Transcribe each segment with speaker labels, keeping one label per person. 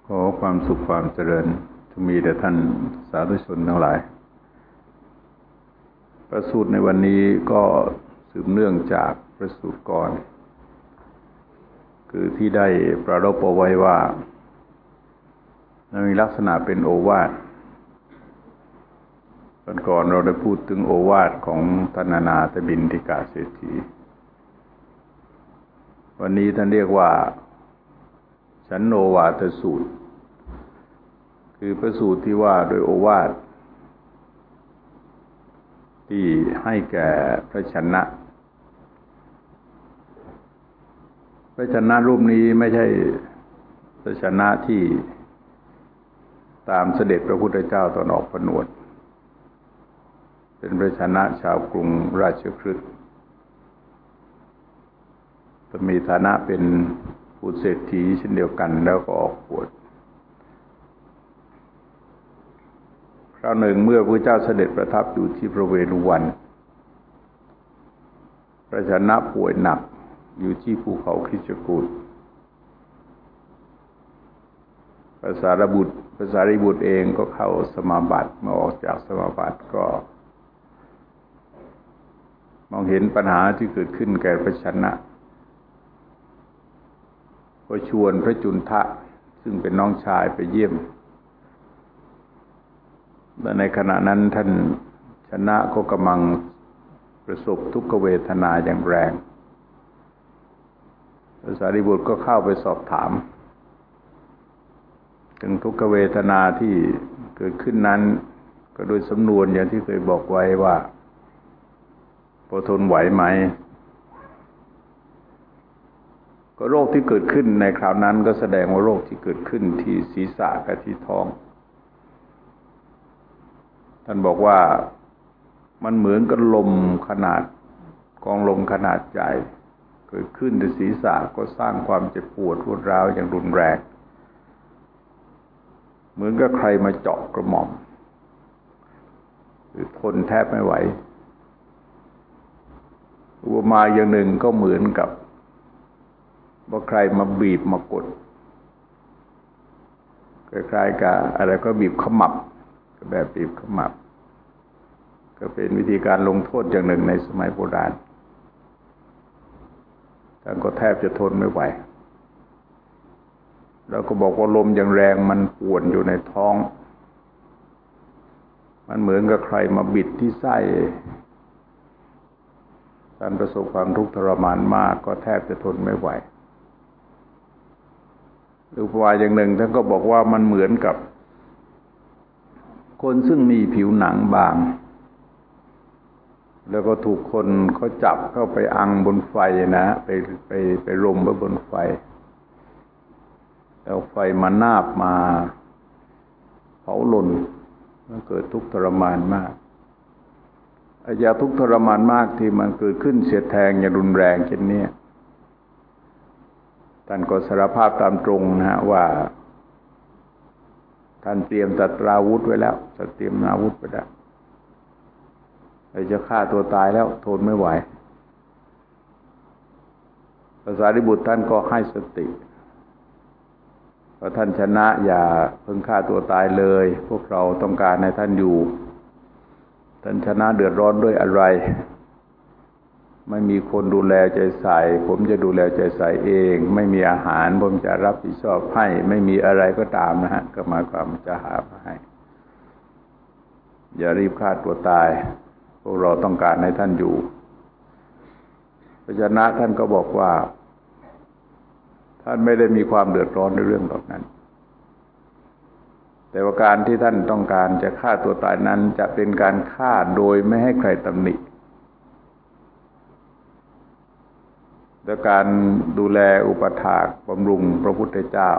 Speaker 1: ขอความสุขความเจริญจะมีแด่ท่านสาธุชนทั้งหลายพระสูตรในวันนี้ก็สืบเนื่องจากพระสูตรก่อนคือที่ได้ประรบเอาไว้ว่ามีลักษณะเป็นโอวาทก่อนเราได้พูดถึงโอวาทของท่านอนาถบิณฑิกเศรษฐีวันนี้ท่านเรียกว่าฉันโนวาทสูตรคือพระสูตรที่ว่าโดยโอวาทที่ให้แก่พระชนะพระชนะรูปนี้ไม่ใช่พระชนะที่ตามเสด็จพระพุทธเจ้าตอนออกผนวดเป็นพระชนะชาวกรุงราชคฤห์มีฐานะเป็นผู้เศรษฐีเช่นเดียวกันแล้วก็ออกบวชคราวหนึ่งเมื่อพระเจ้าเสด็จประทับอยู่ที่พระเวฬุวันพระชนะป่วยหนักอยู่ที่ภูเขาคิชกูฏพระสารีบุตรเองก็เข้าสมาบัติเมื่อออกจากสมาบัติก็มองเห็นปัญหาที่เกิดขึ้นแก่พระชนะก็ชวนพระจุนทะซึ่งเป็นน้องชายไปเยี่ยมและในขณะนั้นท่านชนะก็กำลังประสบทุกขเวทนาอย่างแรงพระสารีบุตรก็เข้าไปสอบถามถึงทุกขเวทนาที่เกิดขึ้นนั้นก็โดยสำนวนอย่างที่เคยบอกไว้ว่าพอทนไหวไหมก็โรคที่เกิดขึ้นในคราวนั้นก็แสดงว่าโรคที่เกิดขึ้นที่ศีรษะกับที่ท้องท่านบอกว่ามันเหมือนกับลมขนาดกองลมขนาดใหญ่เกิดขึ้นที่ศีรษะก็สร้างความเจ็บปวดรวดร้าวอย่างรุนแรงเหมือนกับใครมาเจาะกระหม่อมคือทนแทบไม่ไหวอุปมาอย่างหนึ่งก็เหมือนกับว่าใครมาบีบมากดคล้ายๆกับอะไรก็บีบขมับแบบบีบขมับก็เป็นวิธีการลงโทษอย่างหนึ่งในสมัยโบราณท่านก็แทบจะทนไม่ไหวแล้วก็บอกว่าลมอย่างแรงมันป่วนอยู่ในท้องมันเหมือนกับใครมาบิดที่ไส้ท่านประสบความทุกข์ทรมานมากก็แทบจะทนไม่ไหวหรือว่าอย่างหนึ่งท่านก็บอกว่ามันเหมือนกับคนซึ่งมีผิวหนังบางแล้วก็ถูกคนเขาจับเข้าไปอังบนไฟนะไปรมไว้บนไฟแล้วไฟมานาบมาเผาลนมันเกิดทุกข์ทรมานมากยาทุกข์ทรมานมากที่มันเกิดขึ้นเสียดแทงอย่างรุนแรงเช่นนี้ท่านก็สารภาพตามตรงนะฮะว่าท่านเตรียมศัตราวุธไว้แล้วเตรียมอาวุธไว้แล้วจะฆ่าตัวตายแล้วทนไม่ไหวพระสารีบุตรท่านก็ให้สติพอท่านชนะอย่าเพิ่งฆ่าตัวตายเลยพวกเราต้องการให้ท่านอยู่ท่านชนะเดือดร้อนด้วยอะไรไม่มีคนดูแลใจใส่ผมจะดูแลใจใส่เองไม่มีอาหารผมจะรับผิดชอบให้ไม่มีอะไรก็ตามนะฮะก็หมายความจะหามาให้อย่ารีบฆ่าตัวตายพวกเราต้องการให้ท่านอยู่พระชนะท่านก็บอกว่าท่านไม่ได้มีความเดือดร้อนในเรื่องเหล่านั้นแต่ว่าการที่ท่านต้องการจะฆ่าตัวตายนั้นจะเป็นการฆ่าโดยไม่ให้ใครตำหนิและการดูแลอุปถากบำรุงพระพุทธเจ้า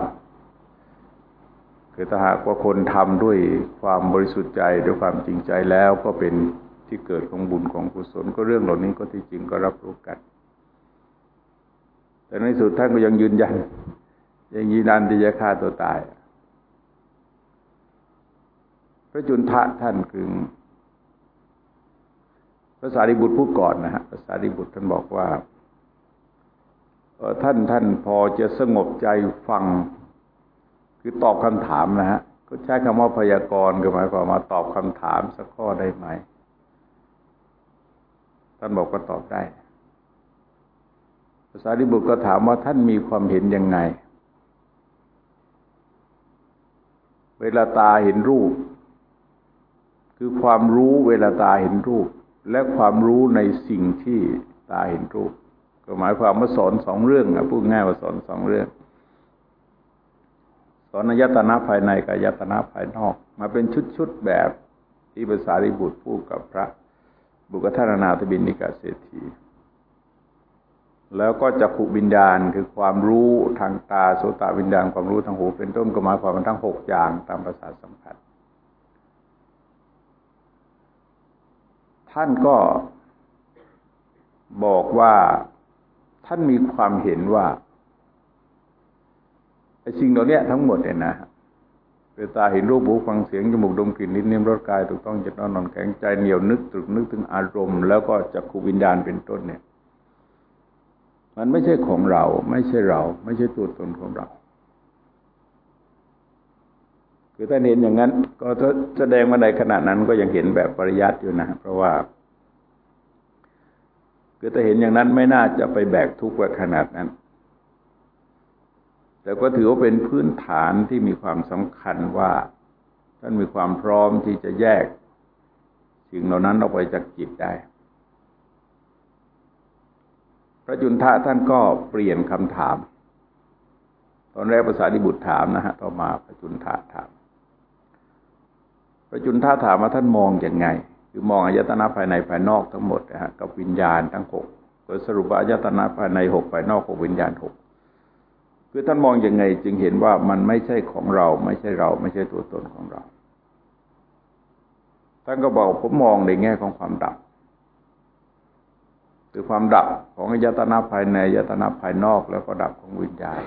Speaker 1: คือถ้าหากว่าคนทำด้วยความบริสุทธิ์ใจด้วยความจริงใจแล้วก็เป็นที่เกิดของบุญของกุศลก็เรื่องเหล่านี้ก็ที่จริงก็รับรู้กันแต่ในสุดท่านก็ยังยืนยันที่จะฆ่าตัวตายพระจุนทะท่านคือพระสารีบุตรพูดก่อนนะฮะพระสารีบุตรท่านบอกว่าท่านพอจะสงบใจฟังคือตอบคำถามนะฮะก็ใช้คำว่าพยากรณ์ก็หมายความว่าตอบคำถามสักข้อได้ไหมท่านบอกก็ตอบได้พระสารีบุตรก็ถามว่าท่านมีความเห็นยังไงเวลาตาเห็นรูปคือความรู้เวลาตาเห็นรูปและความรู้ในสิ่งที่ตาเห็นรูปก็หมายความว่าสอนสองเรื่องนะพูดง่ายว่าสอนสองเรื่องสอนอายตนะภายในกับอายตนะภายนอกมาเป็นชุดๆแบบที่พระสารีบุตรพูดกับพระบุคทานาถบิณฑิกเศรษฐีแล้วก็จักขุวิญญาณคือความรู้ทางตาโสตวิญญาณความรู้ทางหูเป็นต้นก็หมายความว่าทั้ง6อย่างตามประสาทสัมผัสท่านก็บอกว่าท่านมีความเห็นว่าไอ้สิ่งเหล่านี้ทั้งหมดเนี่ยนะเวลาตาเห็นรูปหูฟังเสียงจมูกดมกลิ่นลิ้นลิ้มรสกายถูกต้องจิตนอนแข็งใจเหนียวนึกตรึกนึกถึงอารมณ์แล้วก็จักขุวิญญาณเป็นต้นเนี่ยมันไม่ใช่ของเราไม่ใช่เราไม่ใช่ตัวตนของเราคือถ้าเห็นอย่างนั้นก็แสดงว่าในขณะนั้นก็ยังเห็นแบบปริยัติอยู่นะเพราะว่าคือถ้าเห็นอย่างนั้นไม่น่าจะไปแบกทุกข์ไว้ขนาดนั้นแต่ก็ถือว่าเป็นพื้นฐานที่มีความสำคัญว่าท่านมีความพร้อมที่จะแยกสิ่งเหล่านั้นออกไปจากจิตได้พระจุนทะท่านก็เปลี่ยนคำถามตอนแรกพระสารีบุตรถามนะฮะต่อมาพระจุนทะถามพระจุนทะถามว่าท่านมองอย่างไงคือมองอายตนะภายในภายนอกทั้งหมดนะฮะกับวิญญาณทั้ง6โดยสรุปว่าอายตนะภายใน6ภายนอก6วิญญาณ6คือท่านมองยังไงจึงเห็นว่ามันไม่ใช่ของเราไม่ใช่เราไม่ใช่ตัวตนของเราท่านก็บอกผมมองในแง่ของความดับคือความดับของอายตนะภายในอายตนะภายนอกแล้วก็ดับของวิญญาณ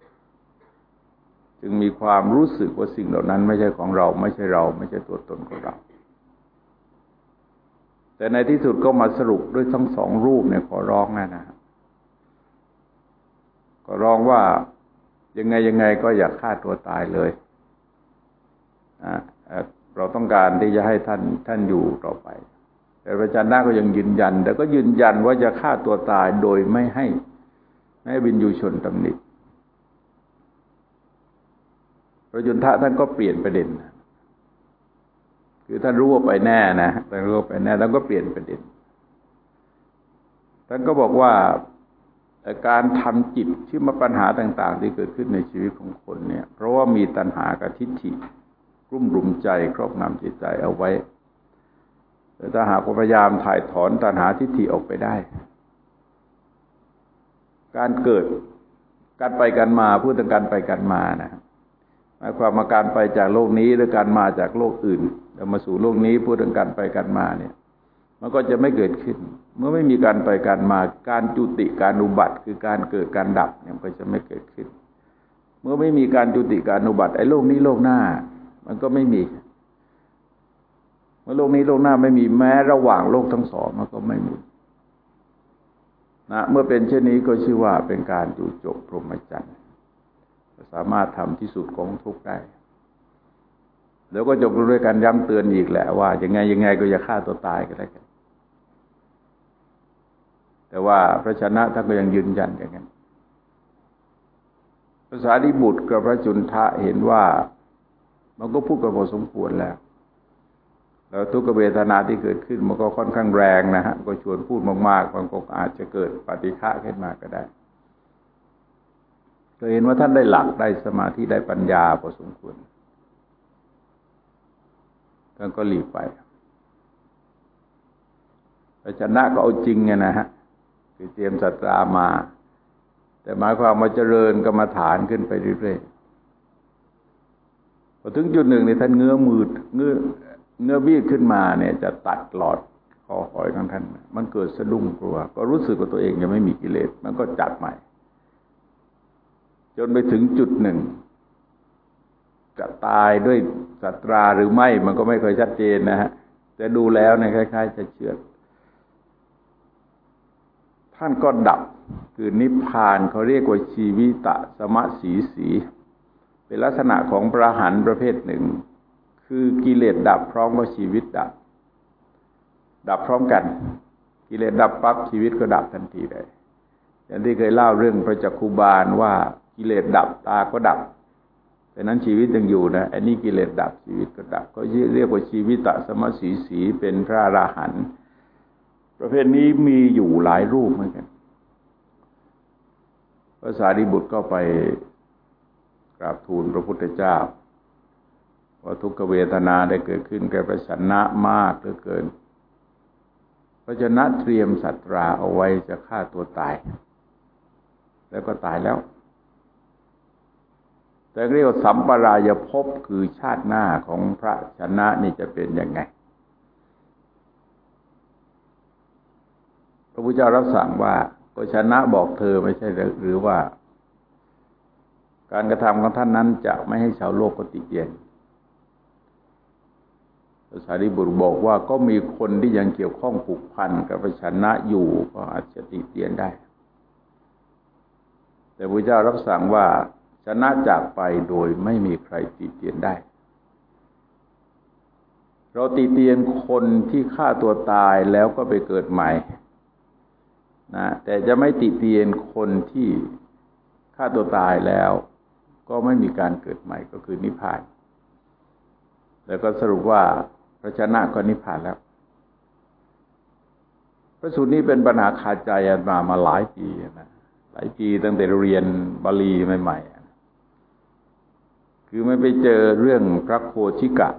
Speaker 1: จึงมีความรู้สึกว่าสิ่งเหล่านั้นไม่ใช่ของเราไม่ใช่เราไม่ใช่ตัวตนของเราแต่ในที่สุดก็มาสรุปด้วยทั้งสองรูปเนี่ยขอร้องนะก็ร้องว่ายังไงก็อย่าฆ่าตัวตายเลยเราต้องการที่จะให้ท่านอยู่ต่อไปแต่พระอาจารย์นาก็ยังยืนยันแต่ก็ยืนยันว่าจะฆ่าตัวตายโดยไม่ให้วินยูชนตำหนิพระจุนทะท่านก็เปลี่ยนประเด็นคือท่านรู้ว่าไปแน่นะท่านรู้ว่าไปแน่แล้วก็เปลี่ยนประเด็นท่านก็บอกว่าการทำจิตที่มาปัญหาต่างๆที่เกิดขึ้นในชีวิตของคนเนี่ยเพราะว่ามีตัณหากับทิฏฐิรุ่มรุมใจครอบงำจิตใจเอาไว้แต่ถ้าหากพยายามถ่ายถอนตัณหาทิฏฐิออกไปได้การเกิดการไปกันมาพูดถึงการไปกันมานะหมายความว่าการไปจากโลกนี้หรือการมาจากโลกอื่นแล้วมาสู่โลกนี้พูดถึงการไปกันมาเนี่ยมันก็จะไม่เกิดขึ้นเมื่อไม่มีการไปการมาการจุติการอุบัติคือการเกิดการดับเนี่ยก็จะไม่เกิดขึ้นเมื่อไม่มีการจุติการอุบัติไอ้โลกนี้โลกหน้ามันก็ไม่มีเมื่อโลกนี้โลกหน้าไม่มีแม้ระหว่างโลกทั้งสองมันก็ไม่มีนะเมื่อเป็นเช่นนี้ก็ชื่อว่าเป็นการอยู่จบพรหมจรรย์สามารถทำที่สุดของทุกข์ได้แล้วก็จบด้วยการย้ำเตือนอีกแหละว่ายังไงก็อย่าฆ่าตัวตายก็แล้วกันแต่ว่าพระชนะท่านก็ยังยืนยันอย่างนั้นพระสารีบุตรกับพระจุนทะเห็นว่ามันก็พูดกันพอสมควรแล้วทุกขเวทนาที่เกิดขึ้นมันก็ค่อนข้างแรงนะฮะก็ชวนพูดมากๆบางคนอาจจะเกิดปฏิฆะขึ้นมาก็ได้ก็เห็นว่าท่านได้หลักได้สมาธิได้ปัญญาพอสมควรท่านก็หลีกไปพระชนะก็เอาจริงไงนะฮะคือเตรียมศรัทธามาแต่หมายความว่าเจริญกรรมฐานขึ้นไปเรื่อยๆพอถึงจุดหนึ่งเนี่ยท่านเงื้อมีดขึ้นมาเนี่ยจะตัดหลอดคอหอยของท่านมันเกิดสะดุ้งกลัวก็รู้สึกว่าตัวเองยังไม่มีกิเลสมันก็จัดใหม่จนไปถึงจุดหนึ่งจะตายด้วยสัตราหรือไม่มันก็ไม่ค่อยชัดเจนนะฮะแต่ดูแล้วเนี่ยคล้ายๆจะเชื่อท่านก็ดับคือนิพพานเขาเรียกว่าชีวิตะสมะสีเป็นลักษณะของพระอรหันต์ประเภทหนึ่งคือกิเลสดับพร้อมกับชีวิตดับพร้อมกันกิเลสดับปั๊บชีวิตก็ดับทันทีเลยอย่างที่เคยเล่าเรื่องพระจักคุบาลว่ากิเลสดับตาก็ดับแต่นั้นชีวิตยังอยู่นะอันนี้กิเลสดับชีวิตก็ดับก็เรียกว่าชีวิตสมสีสีเป็นพระอรหันต์ประเภทนี้มีอยู่หลายรูปเหมือนกันพระสารีบุตรก็ไปกราบทูลพระพุทธเจ้าว่าทุกขเวทนาได้เกิดขึ้นแก่พระชนะมากเหลือเกินพระชนะเตรียมสัตราเอาไว้จะฆ่าตัวตายแล้วก็ตายแล้วแต่เรียกว่าสัมปรายภพคือชาติหน้าของพระชนะนี่จะเป็นยังไงพระพุทธเจ้ารับสั่งว่าก็ชนะบอกเธอไม่ใช่หรือว่าการกระทำของท่านนั้นจะไม่ให้ชาวโลกติเตียนพระสารีบุตรบอกว่าก็มีคนที่ยังเกี่ยวข้องผูกพันกับพระชนะอยู่ก็อาจจะติเตียนได้แต่พระเจ้ารับสั่งว่าชนะจากไปโดยไม่มีใครติเตียนได้เราติเตียนคนที่ฆ่าตัวตายแล้วก็ไปเกิดใหม่นะแต่จะไม่ติเตียนคนที่ฆ่าตัวตายแล้วก็ไม่มีการเกิดใหม่ก็คือนิพพานแล้วก็สรุปว่าพระชนะก็นิพพานแล้วพระสูตรนี้เป็นปัญหาคาใจมาหลายปีนะหลายปีตั้งแต่เรียนบาลีใหม่ๆคือไม่ไปเจอเรื่องพระโคชิกะ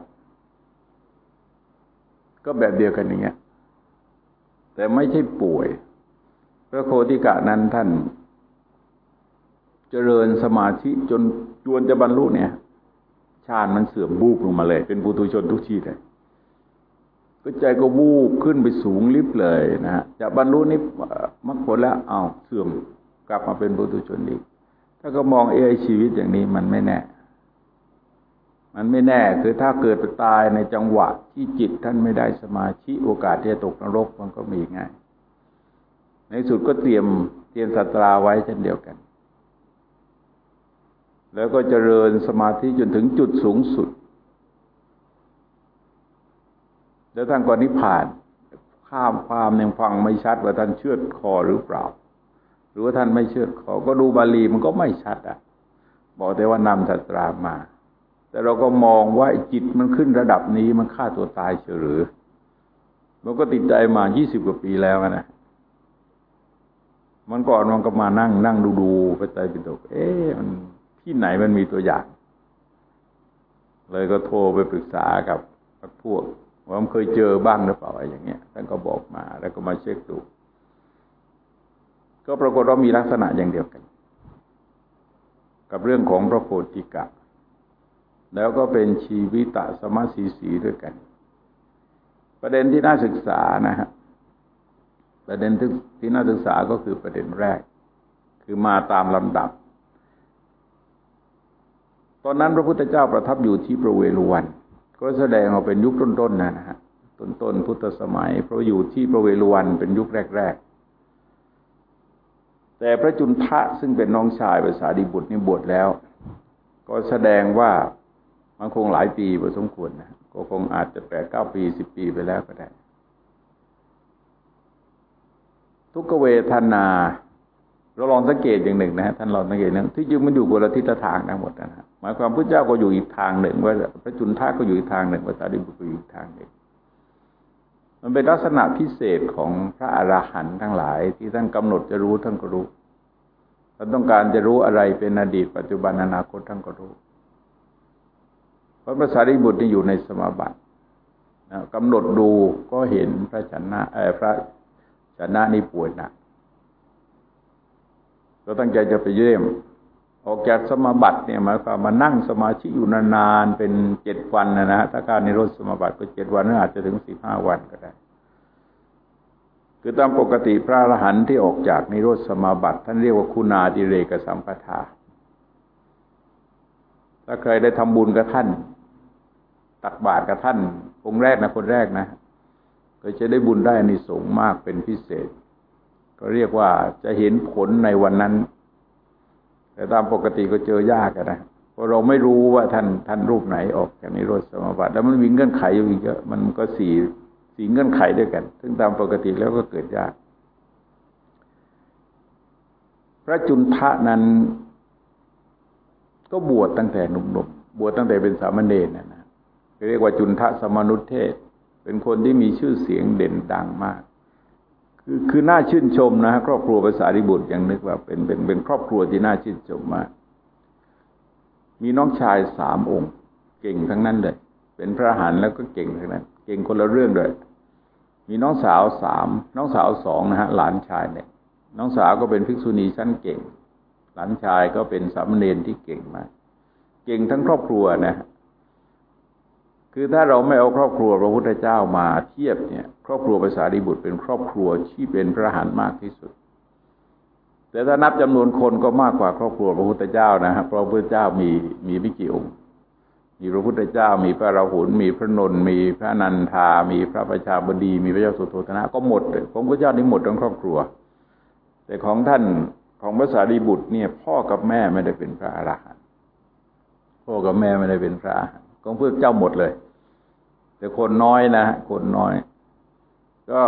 Speaker 1: ก็แบบเดียวกันอย่างเงี้ยแต่ไม่ใช่ป่วยพระโคชิกะนั้นท่านเจริญสมาธิจนจวนจะบรรลุเนี่ยฌานมันเสื่อมบูบลงมาเลยเป็นปุถุชนทุกชีพเลยก็ใจก็วูบขึ้นไปสูงลิบเลยนะฮะจะบรรลุนี่มรรคผลแล้วเสื่อมกลับมาเป็นปุถุชนอีกถ้าก็มองชีวิตอย่างนี้มันไม่แน่คือถ้าเกิดไปตายในจังหวะที่จิตท่านไม่ได้สมาธิโอกาสที่จะตกนรกมันก็มีง่ายในสุดก็เตรียมสัตราไว้เช่นเดียวกันแล้วก็เจริญสมาธิจนถึงจุดสูงสุดแล้วท่านก็นิพพานข้ามความยังฟังไม่ชัดว่าท่านเชือดคอหรือเปล่าหรือว่าท่านไม่เชือดคอก็ดูบาลีมันก็ไม่ชัดบอกแต่ว่านำสัตรามาแต่เราก็มองว่าจิตมันขึ้นระดับนี้มันฆ่าตัวตายเฉยหรือมันก็ติดใจมา20 กว่าปีแล้วนะมันก่อนมันก็มานั่งดูไปใจปิฎกมันที่ไหนมันมีตัวอย่างเลยก็โทรไปปรึกษากับพวกว่ามันเคยเจอบ้างหรือเปล่าอะไรอย่างเงี้ยท่านก็บอกมาแล้วก็มาเช็คดูก็ปรากฏว่ามีลักษณะอย่างเดียวกันกับเรื่องของพระโพธิกะแล้วก็เป็นชีวิตสมสีสีด้วยกันประเด็นที่น่าศึกษานะฮะประเด็นที่น่าศึกษาก็คือประเด็นแรกคือมาตามลำดับตอนนั้นพระพุทธเจ้าประทับอยู่ที่พระเวฬุวันก็แสดงออกเป็นยุคต้นๆนะฮะต้นพุทธสมัยเพราะอยู่ที่พระเวฬุวันเป็นยุคแรกๆแต่พระจุนทะซึ่งเป็นน้องชายพระสารีบุตรนี่บวชแล้วก็แสดงว่ามันคงหลายปีพอสมควรนะก็คงอาจจะ8-9 ปี10 ปีไปแล้วก็ได้ทุกขเวทนาเราลองสังเกตอย่างหนึ่งนะฮะท่านลองสังเกตนะที่จริงมันอยู่คนละทิศทางทั้งหมดนะฮะหมายความพระเจ้าก็อยู่อีกทางหนึ่งว่าพระจุนทะก็อยู่อีกทางหนึ่งพระสารีบุตรก็อยู่อีกทางหนึ่งมันเป็นลักษณะพิเศษของพระอรหันต์ทั้งหลายที่ท่านกำหนดจะรู้ท่านก็รู้ท่านต้องการจะรู้อะไรเป็นอดีตปัจจุบันอนาคตท่านก็รู้เพราะพระสารีบุตรนี่อยู่ในสมาบัติกำหนดดูก็เห็นพระชนะนี่ป่วยหนักก็ตั้งใจจะไปเยี่ยมออกจากสมาบัติเนี่ยหมายความมานั่งสมาธิอยู่นานๆเป็น7 วันนะฮะถ้าการนิโรธสมาบัติก็7 วันหรืออาจจะถึง15 วันก็ได้คือตามปกติพระอรหันต์ที่ออกจากนิโรธสมาบัติท่านเรียกว่าคุณาดิเรกสัมปทาถ้าใครได้ทำบุญกับท่านตักบาตรกับท่านคนแรกนะก็จะได้บุญได้อานิสงส์มากเป็นพิเศษก็เรียกว่าจะเห็นผลในวันนั้นแต่ตามปกติก็เจอยากนะเพราะเราไม่รู้ว่าท่านรูปไหนออกจากนิโรธสมาบัติแล้วมันมีเงื่อนไขอยู่อีกเยอะมันก็สี่เงื่อนไขด้วยกันซึ่งตามปกติแล้วก็เกิดยากพระจุนทะนั้นก็บวชตั้งแต่หนุ่มๆบวชตั้งแต่เป็นสามเณรนะเรียกว่าจุนทะสมนุเทศเป็นคนที่มีชื่อเสียงเด่นดังมากคือน่าชื่นชมนะครอบครัวพระสารีบุตรยังนึกว่าเป็นครอบครัวที่น่าชื่นชมมากมีน้องชาย3 องค์เก่งทั้งนั้นเลยเป็นพระอรหันต์แล้วก็เก่งทั้งนั้นเก่งคนละเรื่องเลยมีน้องสาว3น้องสาว2นะฮะหลานชายเนี่ยน้องสาวก็เป็นภิกษุณีชั้นเก่งหลานชายก็เป็นสามเณรที่เก่งมากเก่งทั้งครอบครัวนะคือถ้าเราไม่เอาครอบครัวพระพุทธเจ้ามาเทียบเนี่ยครอบครัวพระสารีบุตรเป็นครอบครัวที่เป็นพระอรหันต์มากที่สุดแต่ถ้านับจำนวนคนก็มากกว่าครอบครัวพระพุทธเจ้านะครับเพราะพระพุทธเจ้ามีไม่กี่องค์มีพระพุทธเจ้ามีพระราหุลมีพระนนท์มีพระนันทามีพระประชาบดีมีพระเจ้าสุโธทนะก็หมดของพระเจ้านี่หมดทั้งครอบครัวแต่ของท่านของพระสารีบุตรเนี่ยพ่อกับแม่ไม่ได้เป็นพระอรหันต์พ่อกับแม่ไม่ได้เป็นพระอรหันต์ของพระเจ้าหมดเลยแต่คนน้อยนะคนน้อยก็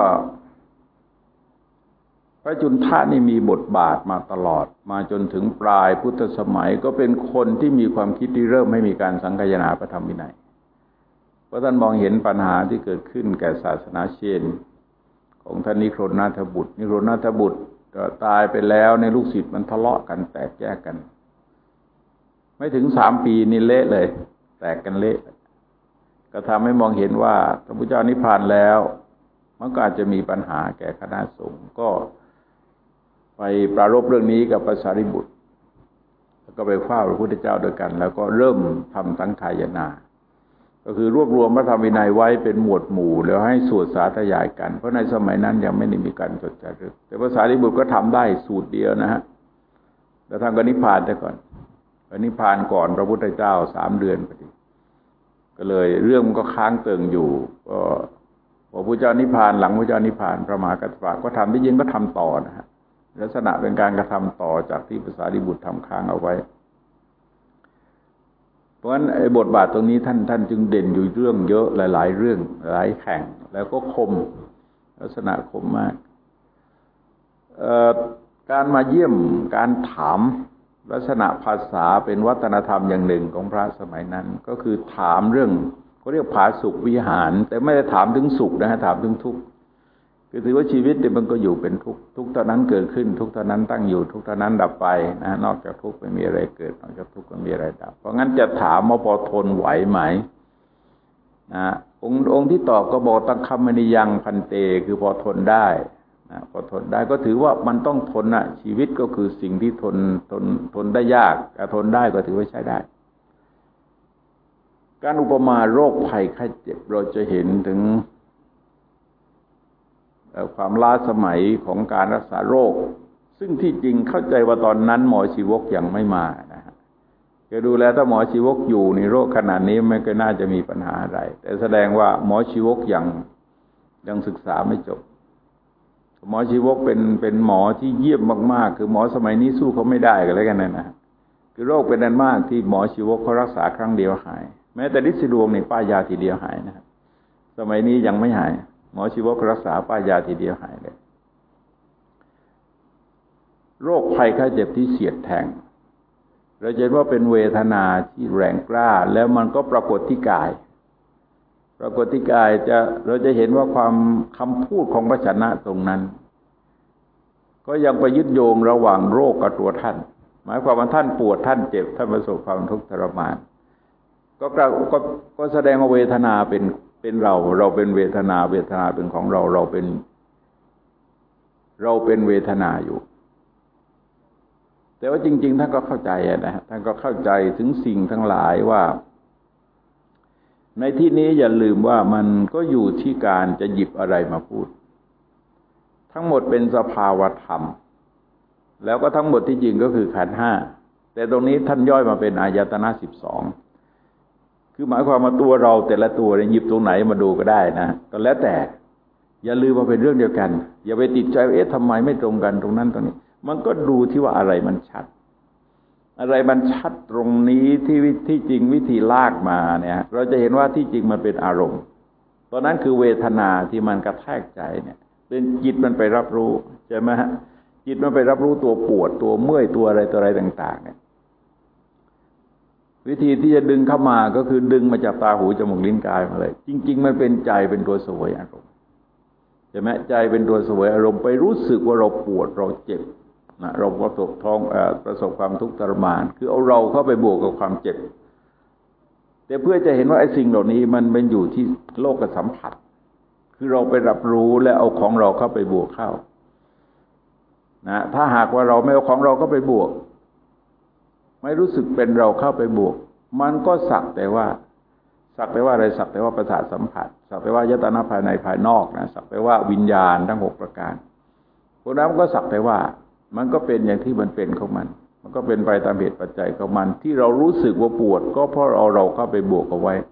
Speaker 1: พระจุนทะนี่มีบทบาทมาตลอดมาจนถึงปลายพุทธสมัยก็เป็นคนที่มีความคิดที่เริ่มให้มีการสังคายนาพระธรรมวินัยเพราะท่านมองเห็นปัญหาที่เกิดขึ้นแก่ศาสนาเชนของท่านนิโครนาถบุตรตายไปแล้วในลูกศิษย์มันทะเลาะกันแตกแยกกันไม่ถึง3 ปีนี่เละเลยแตกกันเละก็ทำให้มองเห็นว่าพระพุทธเจ้านิพพานแล้วมันก็อาจจะมีปัญหาแก่คณะสงฆ์ก็ไปปรารภเรื่องนี้กับพระสารีบุตรแล้วก็ไปเฝ้าพระพุทธเจ้าด้วยกันแล้วก็เริ่มทำสังฆายนาก็คือรวบรวมพระธรรมวินัยไว้เป็นหมวดหมู่แล้วให้สวดสาธยายกันเพราะในสมัยนั้นยังไม่ได้มีการจดจารึกแต่พระสารีบุตรก็ทำได้สูตรเดียวนะฮะแล้วท่านก็นิพพานได้ก่อนนิพพานก่อนพระพุทธเจ้า3 เดือนพอดีก็เลยเรื่องมันก็ค้างเติ่งอยู่ก็พอพระเจ้านิพพานหลังพระเจ้านิพพานพระมหากัสสปะก็ทำที่จริงก็ทำต่อนะฮะลักษณะเป็นการกระทำต่อจากที่พระสารีบุตรทำค้างเอาไว้เพราะฉะนั้นบทบาทตรงนี้ท่านจึงเด่นอยู่เรื่องเยอะหลายๆเรื่องหลายแข่งแล้วก็คมลักษณะคมมากการมาเยี่ยมการถามลักษณะภาษาเป็นวัฒนธรรมอย่างหนึ่งของพระสมัยนั้นก็คือถามเรื่องเขาเรียกผาสุกวิหารแต่ไม่ได้ถามถึงสุขนะฮะถามถึงทุกข์คือถือว่าชีวิตเนี่ยมันก็อยู่เป็นทุกข์ทุกข์เท่านั้นเกิดขึ้นทุกข์เท่านั้นตั้งอยู่ทุกข์เท่านั้นดับไปนะนอกจากทุกข์ไม่มีอะไรเกิดนอกจากทุกข์ไม่มีอะไรดับเพราะงั้นจะถามว่าพอทนไหวไหมนะองค์ที่ตอบก็บอกตั้งคำมณียังพันเตคือพอทนได้นะพอทนได้ก็ถือว่ามันต้องทนนะชีวิตก็คือสิ่งที่ทนได้ยากแต่ทนได้ก็ถือว่าใช้ได้การอุปมาโรคภัยไข้เจ็บเราจะเห็นถึงความล้าสมัยของการรักษาโรคซึ่งที่จริงเข้าใจว่าตอนนั้นหมอชีวกยังไม่มานะฮะจะดูแลถ้าหมอชีวกอยู่ในโรคขนาดนี้ไม่ก็น่าจะมีปัญหาอะไรแต่แสดงว่าหมอชีวกยังศึกษาไม่จบหมอชีวกเป็นหมอที่เยี่ยมมากๆคือหมอสมัยนี้สู้เขาไม่ได้กันแล้วกันนะคือโรคเป็นอันมากที่หมอชีวกเขารักษาครั้งเดียวหายแม้แต่ฤทธิ์ดวงในป้ายยาทีเดียวหายนะครับสมัยนี้ยังไม่หายหมอชีวกรักษาป้ายยาทีเดียวหายเลยโรคภัยไข้เจ็บที่เสียดแทงเราจะเห็นว่าเป็นเวทนาที่แรงกล้าแล้วมันก็ปรากฏที่กายเราจะเห็นว่าความคำพูดของพระชนะตรงนั้นก็ยังไปยึดโยงระหว่างโรคกับตัวท่านหมายความว่าท่านปวดท่านเจ็บท่านประสบความทุกข์ทรมานก็แสดงว่าเวทนาเป็นเราเป็นเวทนาเป็นของเราเป็นเวทนาอยู่แต่ว่าจริงๆท่านก็เข้าใจนะฮะท่านก็เข้าใจถึงสิ่งทั้งหลายว่าในที่นี้อย่าลืมว่ามันก็อยู่ที่การจะหยิบอะไรมาพูดทั้งหมดเป็นสภาวธรรมแล้วก็ทั้งหมดที่จริงก็คือขันธ์5แต่ตรงนี้ท่านย่อยมาเป็นอายตนะ12คือหมายความว่าตัวเราแต่ละตัวเนี่ยหยิบตรงไหนมาดูก็ได้นะก็แล้วแต่อย่าลืมว่าเป็นเรื่องเดียวกันอย่าไปติดใจทำไมไม่ตรงกันตรงนั้นตรงนี้มันก็ดูที่ว่าอะไรมันชัดอะไรมันชัดตรงนี้ที่จริงวิธีลากมาเนี่ยเราจะเห็นว่าที่จริงมันเป็นอารมณ์ตอนนั้นคือเวทนาที่มันกระแทกใจเนี่ยเป็นจิตมันไปรับรู้ใช่ไหมฮะจิตมันไปรับรู้ตัวปวดตัวเมื่อยตัวอะไรต่างๆเนี่ยวิธีที่จะดึงเข้ามาก็คือดึงมาจากตาหูจมูกลิ้นกายมาเลยจริงๆมันเป็นใจเป็นตัวเสวยอารมณ์ใช่ไหมใจเป็นตัวเสวยอารมณ์ไปรู้สึกว่าเราปวดเราเจ็บนะเราประสบความทุกข์ทรมานคือเอาเราเข้าไปบวกกับความเจ็บแต่เพื่อจะเห็นว่าไอ้สิ่งเหล่านี้มันเป็นอยู่ที่โลกสัมผัสคือเราไปรับรู้และเอาของเราเข้าไปบวกเข้านะถ้าหากว่าเราไม่เอาของเราเข้าไปบวกไม่รู้สึกเป็นเราเข้าไปบวกมันก็สักแต่ว่าอะไรสักแต่ว่าประสาทสัมผัสสักแต่ว่ายตนะภายในภายนอกนะสักแต่ว่าวิญญาณทั้ง6ประการพวกนั้นก็สักแต่ว่ามันก็เป็นอย่างที่มันเป็นของมันก็เป็นไปตามเหตุปัจจัยของมันที่เรารู้สึกว่าปวดก็เพราะเราเข้าไปบวกเอาไว้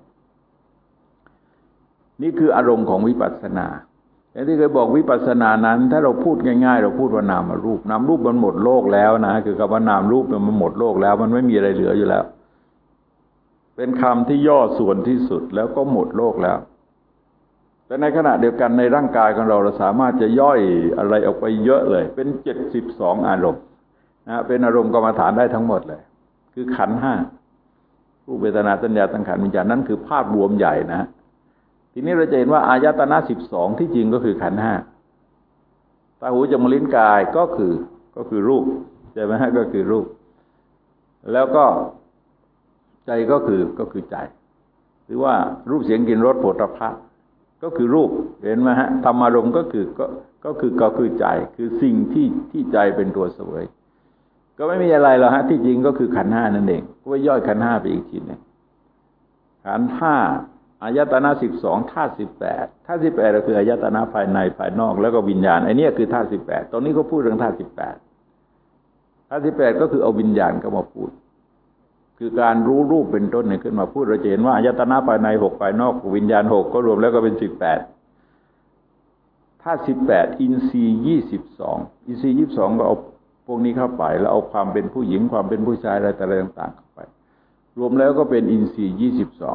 Speaker 1: นี่คืออารมณ์ของวิปัสสนาอย่างที่เคยบอกวิปัสสนานั้นถ้าเราพูดง่ายๆเราพูดว่านามรูปมันหมดโลกแล้วนะคือคำว่านามรูปมันหมดโลกแล้วมันไม่มีอะไรเหลืออยู่แล้วเป็นคำที่ย่อส่วนที่สุดแล้วก็หมดโลกแล้วแต่ในขณะเดียวกันในร่างกายของเราสามารถจะย่อยอะไรออกไปเยอะเลยเป็น72อารมณ์นะเป็นอารมณ์กรรมฐานได้ทั้งหมดเลยคือขันธ์5รูปเวทนาสัญญาสังขารวิญญาณนั่นคือภาพรวมใหญ่นะทีนี้เราจะเห็นว่าอายตนะ12ที่จริงก็คือขันธ์5ตาหูจมูกลิ้นกายก็คือรูปใช่ไหมฮะก็คือรูปแล้วก็ใจก็คือใจหรือว่ารูปเสียงกลิ่นรสโผฏฐัพพะก็คือรูปเห็นไหมฮะธรรมารมณ์ก็คือใจคือสิ่งที่ใจเป็นตัวเสวยก็ไม่มีอะไรหรอกฮะที่จริงก็คือขันธ์5นั่นเองก็ย่อยขันธ์5ไปอีกทีนึงขันธ์5อายตนะ12ธาตุ18ธาตุ18ก็คืออายตนะภายในภายนอกแล้วก็วิญญาณไอ้นี่คือธาตุ18ตรงนี้ก็พูดเรื่องธาตุ18ธาตุ18ก็คือเอาวิญญาณเข้ามาพูดคือการรู้รูปเป็นต้นเนี่ยขึ้นมาพูดเราจะเห็นว่าอายตนะภายใน6ภายนอกวิญญาณ6ก็รวมแล้วก็เป็น18ธาตุ18อินทรีย์22อินทรีย์22ก็เอาพวกนี้เข้าไปแล้วเอาความเป็นผู้หญิงความเป็นผู้ชายอะไรต่างๆเข้าไปรวมแล้วก็เป็นอินทรีย์22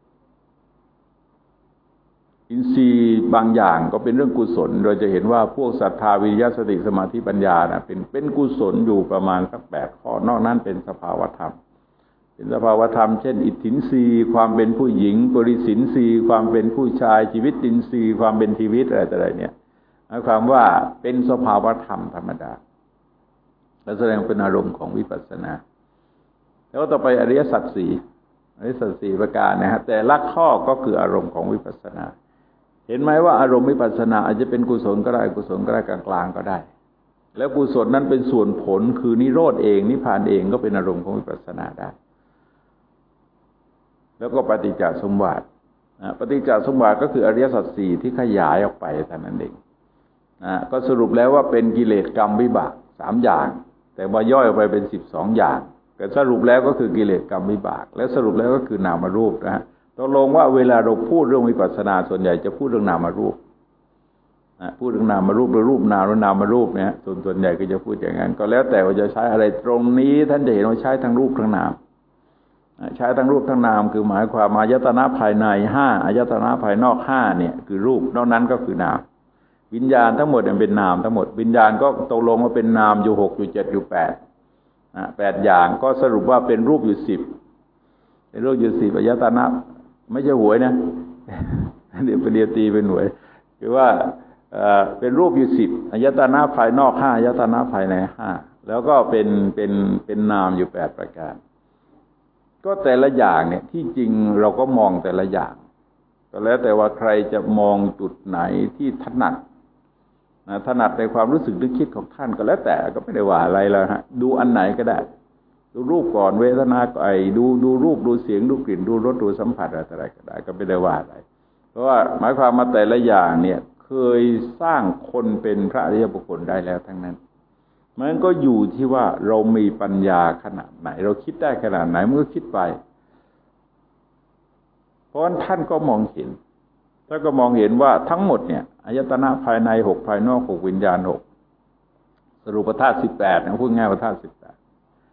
Speaker 1: อินทรีย์บางอย่างก็เป็นเรื่องกุศลเราจะเห็นว่าพวกศรัทธาวิริยะสติสมาธิปัญญานะเป็นกุศลอยู่ประมาณสัก8ข้อนอกนั้นเป็นสภาวธรรมเป็นสภาวธรรมเช่นอิทธินทรีย์ความเป็นผู้หญิงปริสินทรีย์ความเป็นผู้ชายชีวิตตินทรีย์ความเป็นชีวิตอะไรเนี่ยหมายความว่าเป็นสภาวธรรมธรรมดาและแสดงเป็นอารมณ์ของวิปัสสนาแล้วต่อไปอริยสัจ4ประการนะฮะแต่ละข้อก็คืออารมณ์ของวิปัสสนาเห็นไหมว่าอารมณ์วิปัสสนาอาจจะเป็นกุศลก็ได้กลางๆก็ได้แล้วกุศลนั้นเป็นส่วนผลคือนิโรธเองนิพพานเองก็เป็นอารมณ์ของวิปัสสนาได้แล้วก็ปฏิจจสมุปบาทปฏิจจสมุปบาทก็คืออริยสัจ4ที่ขยายออกไปเท่านั้นเองก็สรุปแล้วว่าเป็นกิเลสกรรมวิบาก3อย่างแต่ว่าย่อยออกไปเป็น12อย่างแต่สรุปแล้วก็คือกิเลสกรรมวิบากและสรุปแล้วก็คือนามรูปนะฮะตกลงว่าเวลาเราพูดเรื่องวิปัสสนาส่วนใหญ่จะพูดเรื่องนามรูปพูดเรื่องนามรูปหรือรูปนามหรือนามรูปเนี่ยส่วนใหญ่ก็จะพูดอย่างนั้นก็แล้วแต่ว่าจะใช้อะไรตรงนี้ท่านจะเห็นว่าใช้ทั้งรูปทั้งนามใช้ทั้งรูปทั้งนามคือหมายความอายตนะภายใน5อายตนะภายนอก5เนี่ยคือรูปนอกนั้นก็คือนามวิญญาณทั้งหมดเป็นนามทั้งหมดวิญญาณก็ตกลงว่าเป็นนามอยู่6อยู่7อยู่8อย่างก็สรุปว่าเป็นรูปอยู่10เป็นรูปอยู่10อายตนะไม่ใช่หวยนะเดี๋ยวไปเรียนตีเป็นหวยคือว่าเป็นรูปอยู่10อายตนะภายนอก5อายตนะภายใน5แล้วก็เป็นนามอยู่8ประการก็แต่ละอย่างเนี่ยที่จริงเราก็มองแต่ละอย่างก็แล้วแต่ว่าใครจะมองจุดไหนที่ถนัดในความรู้สึกนึกคิดของท่านก็แล้วแต่ก็ไม่ได้ว่าอะไรแล้วฮะดูอันไหนก็ได้ดูรูปก่อนเวทนาก็ดูรูปดูเสียงดูกลิ่นดูรสดูสัมผัสอะไรก็ได้ก็ไม่ได้ว่าอะไรเพราะว่าหมายความมาแต่ละอย่างเนี่ยเคยสร้างคนเป็นพระอริยบุคคลได้แล้วทั้งนั้นมันก็อยู่ที่ว่าเรามีปัญญาขนาดไหนเราคิดได้ขนาดไหนมันก็คิดไปเพราะฉะนั้นท่านก็มองเห็นท่านก็มองเห็นว่าทั้งหมดเนี่ยอายตนะภายใน6ภายนอก6วิญญาณ6สรุปธาตุ18นะพูดง่ายว่าธาตุ18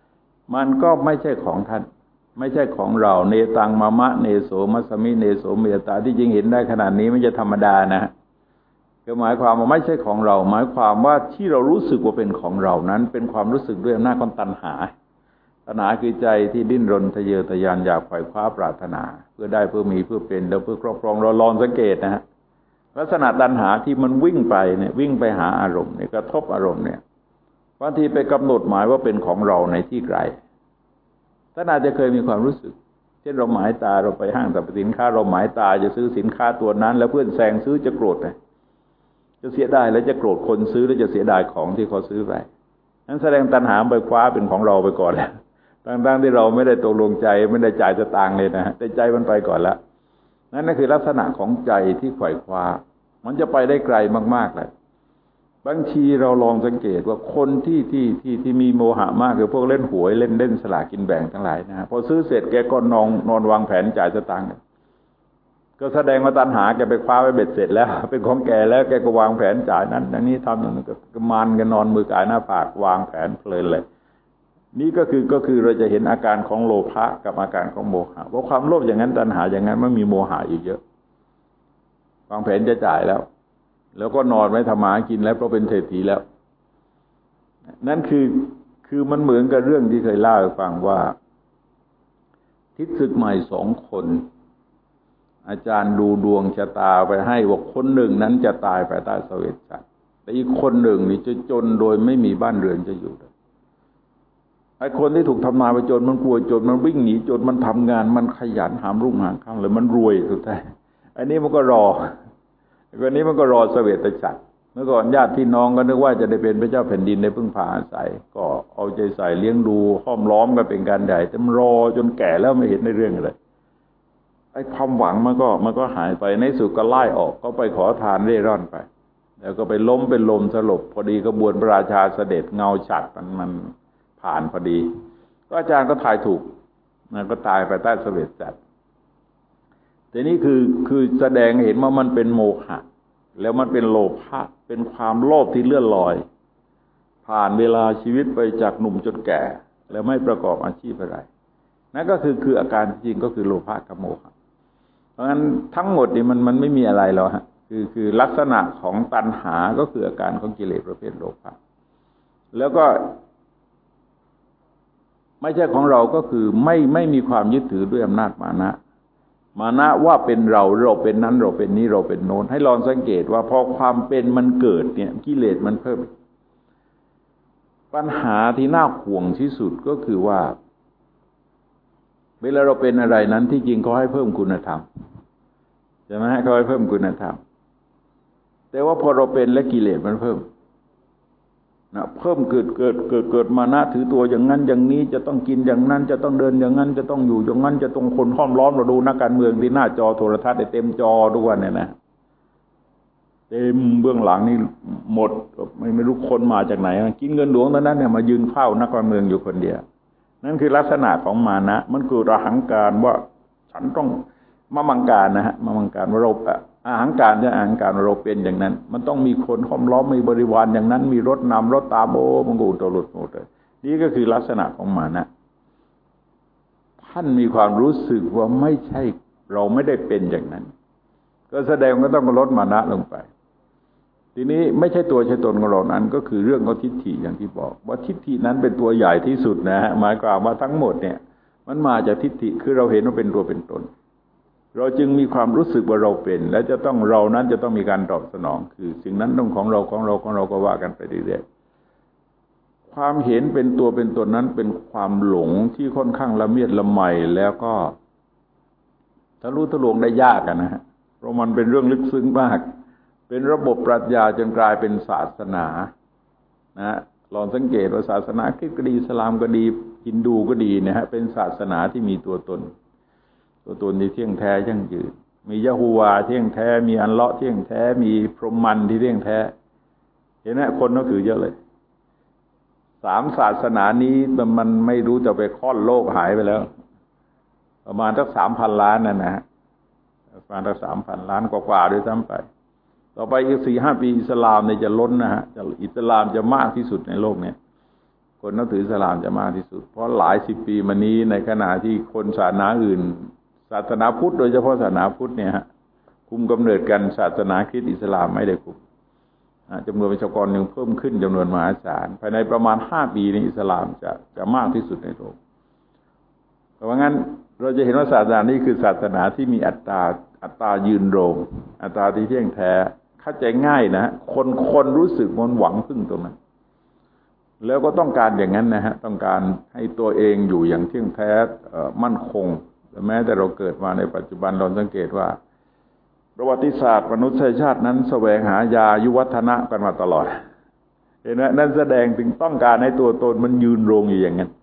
Speaker 1: มันก็ไม่ใช่ของท่านไม่ใช่ของเราเนตังมะมะเนโสมัสสมิเนโสเมตตาที่จริงเห็นได้ขนาดนี้ไม่ใช่ธรรมดานะก็หมายความว่าไม่ใช่ของเราหมายความว่าที่เรารู้สึกว่าเป็นของเรานั้นเป็นความรู้สึกด้วยอำนาจของตัณหาคือใจที่ดิ้นรนทะเยอทะยานอยากไขว่คว้าปรารถนาเพื่อได้เพื่อมีเพื่อเป็นแล้วเพื่อครอบครองเราลองสังเกตนะฮะลักษณะตัณหาที่มันวิ่งไปเนี่ยวิ่งไปหาอารมณ์เนี่ยกระทบอารมณ์เนี่ยบางทีไปกำหนดหมายว่าเป็นของเราในที่ไกลท่านอาจจะเคยมีความรู้สึกเช่นเราหมายตาเราไปห้างสรรพสินค้าเราหมายตาจะซื้อสินค้าตัวนั้นแล้วเพื่อนแซงซื้อจะโกรธไหมจะเสียดายแล้วจะโกรธคนซื้อแล้วจะเสียดายของที่เขาซื้อไปนั้นแสดงตัณหาไปคว้าเป็นของเราไปก่อนแล้วตั้งที่เราไม่ได้ตกลงใจไม่ได้จ่ายสตางค์เลยนะแต่ใจมันไปก่อนแล้วนั่นคือลักษณะของใจที่ไขว่คว้ามันจะไปได้ไกลมากๆเลยบางทีเราลองสังเกตว่าคนที่มีโมหะมากคือพวกเล่นหวยเล่นสลากกินแบ่งทั้งหลายนะพอซื้อเสร็จแกก็นอนวางแผนจ่ายสตางค์ก็แสดงว่าตัณหาแกไปคว้าไว้เบ็ดเสร็จแล้วเป็นของแกแล้วแกก็วางแผนจ่ายนั้นอย่างนี้ทำนั้นก็มันกันนอนมือกายหน้าผากวางแผนเพลินเลยนี่ก็คือเราจะเห็นอาการของโลภะกับอาการของโมหะเพราะความโลภอย่างนั้นตัณหาอย่างนั้นมันมีโมหะอยู่เยอะวางแผนจะจ่ายแล้วก็นอนไม่ทำหากินแล้วเพราะเป็นเศรษฐีแล้วนั่นคือมันเหมือนกับเรื่องที่เคยเล่าให้ฟังว่าทิศศึกใหม่2 คนอาจารย์ดูดวงชะตาไปให้ว่าคนหนึ่งนั้นจะตายไปใต้เสวตฉัตรแต่อีกคนหนึ่งนี่จะจนโดยไม่มีบ้านเรือนจะอยู่ไอ้คนที่ถูกทำนายไปจนมันกลัวจนมันวิ่งหนีจนมันทำงานมันขยันหามรุ่งหามค่ำเลยมันรวยสุดท้ายอันนี้มันก็รอวันนี้มันก็รอเสวตฉัตรเมื่อก่อนญาติพี่น้องก็นึกว่าจะได้เป็นพระเจ้าแผ่นดินได้พึ่งพาอาศัยก็เอาใจใส่เลี้ยงดูห้อมล้อมกันเป็นการใหญ่แต่มันรอจนแก่แล้วไม่เห็นในเรื่องอะไรไอ้ความหวังมันก็หายไปในสุดก็ไล่ออกก็ไปขอทานเร่ร่อนไปแล้วก็ไปล้มเป็นลมสลบพอดีกระบวนพระราชาเสด็จเงาฉัตรมันผ่านพอดีก็อาจารย์ก็ทายถูกมันก็ตายไปใต้เสวตฉัตรแต่นี่คือแสดงเห็นว่ามันเป็นโมหะแล้วมันเป็นโลภะเป็นความโลภที่เลื่อนลอยผ่านเวลาชีวิตไปจากหนุ่มจนแก่แล้วไม่ประกอบอาชีพอะไรนั่นก็คืออาการจริงก็คือโลภะกับโมหะเพราะฉะนั้นทั้งหมดนี่มันไม่มีอะไรหรอกฮะคือลักษณะของตัณหาก็คืออาการของกิเลสประเภทโลภะแล้วก็ไม่ใช่ของเราก็คือไม่มีความยึดถือด้วยอำนาจมานะว่าเป็นเราเป็นนั้นเราเป็นนี้เราเป็นโน้นให้ลองสังเกตว่าพอความเป็นมันเกิดเนี่ยกิเลสมันเพิ่มปัญหาที่น่าห่วงที่สุดก็คือว่าเวลาเราเป็นอะไรนั้นที่จริงเขาให้เพิ่มคุณธรรมใช่ไหมเขาให้เพิ่มคุณธรรมแต่ว่าพอเราเป็นและกิเลสมันเพิ่มนะเพิ่มเกิดมานะถือตัวอย่างนั้นอย่างนี้จะต้องกินอย่างนั้นจะต้องเดินอย่างนั้นจะต้องอยู่อย่างนั้นจะต้องคนห้อมล้อมเราดูนักการเมืองที่หน้าจอโทรทัศน์เต็มจอทุกวันเนี่ยนะเต็มเบื้องหลังนี่หมดไม่รู้คนมาจากไหนกินเงินหลวงตอนนั้นเนี่ยมายืนเฝ้านักการเมืองอยู่คนเดียวนั่นคือลักษณะของมานะมันคืออหังการว่าฉันต้องมามังการนะฮะมามังการว่าเราอหังการจะอหังการเราเป็นอย่างนั้นมันต้องมีคนห้อมล้อมมีบริวารอย่างนั้นมีรถนำรถตามโอ้มันกูตลุดหมดเลยนี่ก็คือลักษณะของมานะท่านมีความรู้สึกว่าไม่ใช่เราไม่ได้เป็นอย่างนั้นก็แสดงว่าต้องลดมานะลงไปทีนี้ไม่ใช่ตัวใช่ตนของเรานั้นก็คือเรื่องของทิฏฐิอย่างที่บอกว่าทิฏฐินั้นเป็นตัวใหญ่ที่สุดนะฮะหมายความว่าทั้งหมดเนี่ยมันมาจากทิฏฐิคือเราเห็นว่าเป็นตัวเป็นตนเราจึงมีความรู้สึกว่าเราเป็นและจะต้องเรานั้นจะต้องมีการตอบสนองคือสิ่งนั้นต้องของเราก็ว่ากันไปเรื่อยๆความเห็นเป็นตัวเป็นตนนั้นเป็นความหลงที่ค่อนข้างละเมียดละไมแล้วก็ทะลุทะลวงได้ยากนะฮะเพราะมันเป็นเรื่องลึกซึ้งมากเป็นระบบปรัชญาจนกลายเป็นศาสนานะลองสังเกตว่าศาสนาคริสต์ก็ดีอิสลามก็ดีฮินดูก็ดีนะฮะเป็นศาสนาที่มีตัวตนที่เที่ยงแท้ยั่งยืนมียะฮูวาเที่ยงแท้มีอัลเลาะห์เที่ยงแท้มีพรหมันที่เที่ยงแท้เห็นไหมคนก็ถือเยอะเลย3ศาสนานี้มันไม่รู้จะไปค่อนโลกหายไปแล้วประมาณสัก 3,000 ล้านนะฮะประมาณสัก 3,000 ล้านกว่าๆด้วยซ้ำไปต่อไปอีก 4-5 ปีอิสลามเนี่ยจะล้นนะฮะอิสลามจะมากที่สุดในโลกเนี่ยคนนับถืออิสลามจะมากที่สุดเพราะหลายสิบปีมานี้ในขณะที่คนศาสนาอื่นศาสนาพุทธโดยเฉพาะศาสนาพุทธเนี่ยฮะคุมกำเนิดกันศาสนาคริสต์อิสลามไม่ได้คุมจำนวนประชากรยังเพิ่มขึ้นจำนวนมหาศาลภายในประมาณ5 ปีนี้อิสลามจะมากที่สุดในโลกเพราะงั้นเราจะเห็นว่าศาสนานี้คือศาสนาที่มีอัตตายืนรงอัตตาที่เที่ยงแท้เข้าใจง่ายนะคนรู้สึกมันหวังพึ่งตรงนั้นแล้วก็ต้องการอย่างนั้นนะฮะต้องการให้ตัวเองอยู่อย่างเที่ยงแท้มั่นคงแต่แม้แต่เราเกิดมาในปัจจุบันเราสังเกตว่าประวัติศาสตร์มนุษยชาตินั้นแสวงหายายุวัฒนะกันมาตลอดเห็นไหมนั่นแสดงถึงต้องการให้ตัวตนมันยืนรงอยู่อย่างนั้น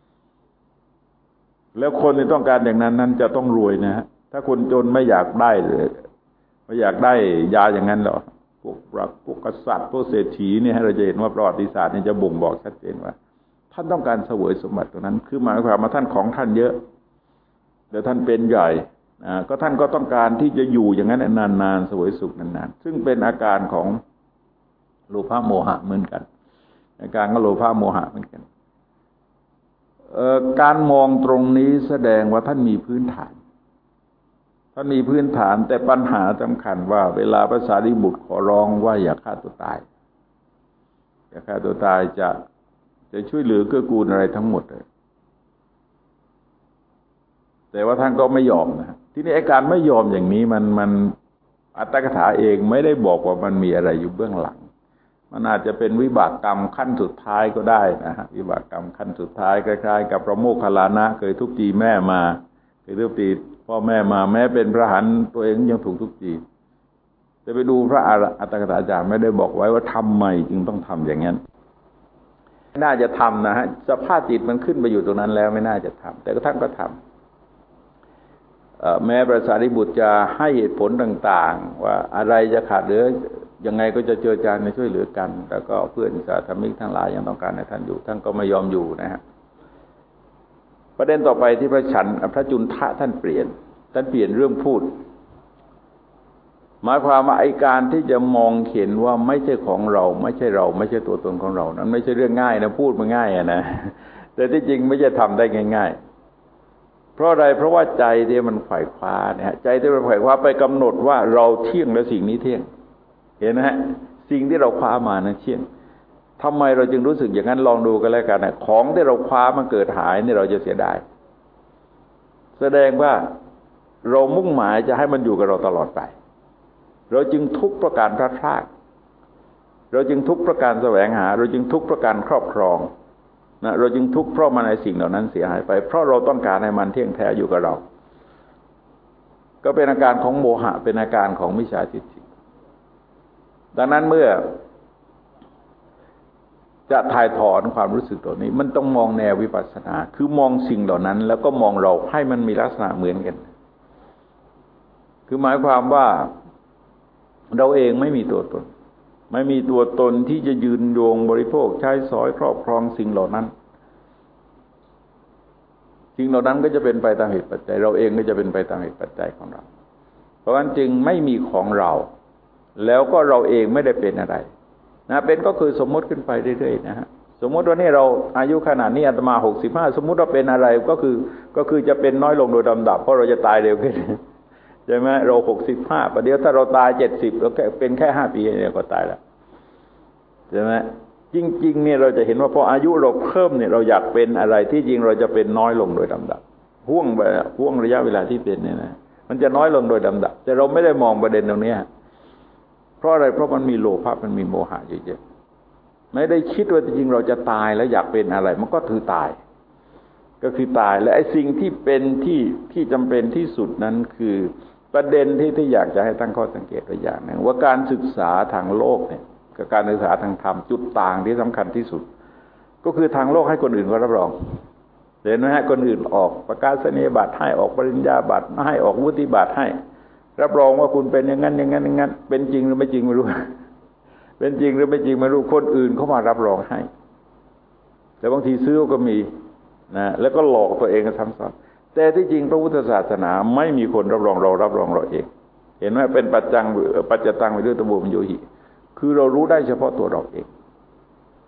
Speaker 1: แล้วคนที่ต้องการอย่างนั้นจะต้องรวยนะฮะถ้าคนจนไม่อยากได้เลยไม่อยากได้ยาอย่างนั้นหรอกพวกกษัตริย์พวกเศรษฐีเนี่ยเราจะเห็นว่าประวัติศาสตร์นี่จะบ่งบอกชัดเจนว่าท่านต้องการเสวยสมบัติตรงนั้นคือหมายความว่าท่านของท่านเยอะเดี๋ยวท่านเป็นใหญ่ก็ท่านก็ต้องการที่จะอยู่อย่างนั้นนานๆเสวยสุขนานๆซึ่งเป็นอาการของโลภะโมหะเหมือนกันอาการของโลภะโมหะเหมือนกันการมองตรงนี้แสดงว่าท่านมีพื้นฐานแต่ปัญหาสำคัญว่าเวลาพระสารีบุตรขอร้องว่าอย่าฆ่าตัวตายจะช่วยเหลือเกื้อกูลอะไรทั้งหมดเลยแต่ว่าท่านก็ไม่ยอมนะที่นี้ไอ้การไม่ยอมอย่างนี้มันอัตถกถาเองไม่ได้บอกว่ามันมีอะไรอยู่เบื้องหลังมันอาจจะเป็นวิบากกรรมขั้นสุดท้ายก็ได้นะฮะวิบากกรรมขั้นสุดท้ายคล้ายๆกับพระโมคคัลลานะเคยทุบตีแม่มาเคยทุบตีพ่อแม่มาแม้เป็นพระอรหันต์ตัวเองยังถูกทุบตีแต่ไปดูพระอัตถกถาจารย์ไม่ได้บอกไว้ว่าทำไมจึงต้องทำอย่างนั้นน่าจะทำนะฮะสภาพจิตมันขึ้นไปอยู่ตรงนั้นแล้วไม่น่าจะทำแต่ก็ท่านก็ทำแม้พระสารีบุตรจะให้เหตุผลต่างๆว่าอะไรจะขาดเหลือยังไงก็จะเจือจางในช่วยเหลือกันแล้วก็เพื่อนสาธมิกทั้งหลายยังต้องการให้ท่านอยู่ท่านก็ไม่ยอมอยู่นะฮะประเด็นต่อไปที่พระจุนทะท่านเปลี่ยนเรื่องพูดหมายความว่าไอ้การที่จะมองเห็นว่าไม่ใช่ของเราไม่ใช่ตัวตนของเรานั้นไม่ใช่เรื่องง่ายนะพูดมันง่ายนะแต่ที่จริงไม่ใช่ทำได้ง่ายๆเพราะอะไรเพราะว่าใจที่มันไขว่คว้าเนี่ยใจที่มันไขว่คว้าไปกำหนดว่าเราเที่ยงและสิ่งนี้เที่ยงเห็นไหมฮะสิ่งที่เราคว้ามานั้นเที่ยงทำไมเราจึงรู้สึกอย่างนั้นลองดูกันแล้วกันนะของที่เราคว้ามันเกิดหายนี่เราจะเสียดายแสดงว่าเรามุ่งหมายจะให้มันอยู่กับเราตลอดไปเราจึงทุกประการพลาดพลาดเราจึงทุกประการแสวงหาเราจึงทุกประการครอบครองนะเราจึงทุกข์เพราะมันในสิ่งเหล่านั้นเสียหายไปเพราะเราต้องการให้มันเที่ยงแท้อยู่กับเราก็เป็นอาการของโมหะเป็นอาการของมิจฉาทิฏฐิดังนั้นเมื่อจะถ่ายถอนความรู้สึกตัวนี้มันต้องมองแนววิปัสสนาคือมองสิ่งเหล่านั้นแล้วก็มองเราให้มันมีลักษณะเหมือนกันคือหมายความว่าเราเองไม่มีตัวตนไม่มีตัวตนที่จะยืนโยงบริโภคใช้สอยครอบครองสิ่งเหล่านั้นก็จะเป็นไปตามเหตุปัจจัยเราเองก็จะเป็นไปตามเหตุปัจจัยของเราเพราะฉะนั้นจึงไม่มีของเราแล้วก็เราเองไม่ได้เป็นอะไรนะเป็นก็คือสมมติขึ้นไปเรื่อยๆนะฮะสมมติว่านี่เราอายุขนาดนี้อาตมา65สมมติว่าเป็นอะไรก็คือจะเป็นน้อยลงโดยลำดับเพราะเราจะตายเร็วขึ้นใช่ไหมเรา65ประเดี๋ยวถ้าเราตาย70เราเป็นแค่5 ปีเนี่ยก็ตายแล้วใช่ไหมจริงๆเนี่ยเราจะเห็นว่าพออายุเราเพิ่มเนี่ยเราอยากเป็นอะไรที่จริงเราจะเป็นน้อยลงโดยลำดับห่วงระยะเวลาที่เป็นเนี่ยนะมันจะน้อยลงโดยลำดับแต่เราไม่ได้มองประเด็นตรงนี้เพราะอะไรเพราะมันมีโลภะมันมีโมหะเยอะๆไม่ได้คิดว่าจริงๆเราจะตายแล้วอยากเป็นอะไรมันก็คือตายก็คือตายและไอ้สิ่งที่เป็นที่จำเป็นที่สุดนั้นคือประเด็นที่อยากจะให้ตั้งข้อสังเกตตัวอย่างนึงว่าการศึกษาทางโลกเนี่ยกับการศึกษาทางธรรมจุดต่างที่สำคัญที่สุดก็คือทางโลกให้คนอื่นเขารับรองเห็นไหมฮะคนอื่นออกประกาศนียบัตรให้ออกปริญญาบัตรให้ออกวุฒิบัตรให้รับรองว่าคุณเป็นอย่างนั้นเป็นจริงหรือไม่จริงไม่รู้เป็นจริงหรือไม่จริงไม่รู้คนอื่นเขามารับรองให้แต่บางทีซื้อก็มีนะแล้วก็หลอกตัวเองกันซ้ำซ้อนแต่ที่จริงพระพุทธศาสนาไม่มีคนรับรองเรารับรองเราเองเห็นไหมเป็นปัจจตังวิรุตตบุญโยหิคือเรารู้ได้เฉพาะตัวเราเอง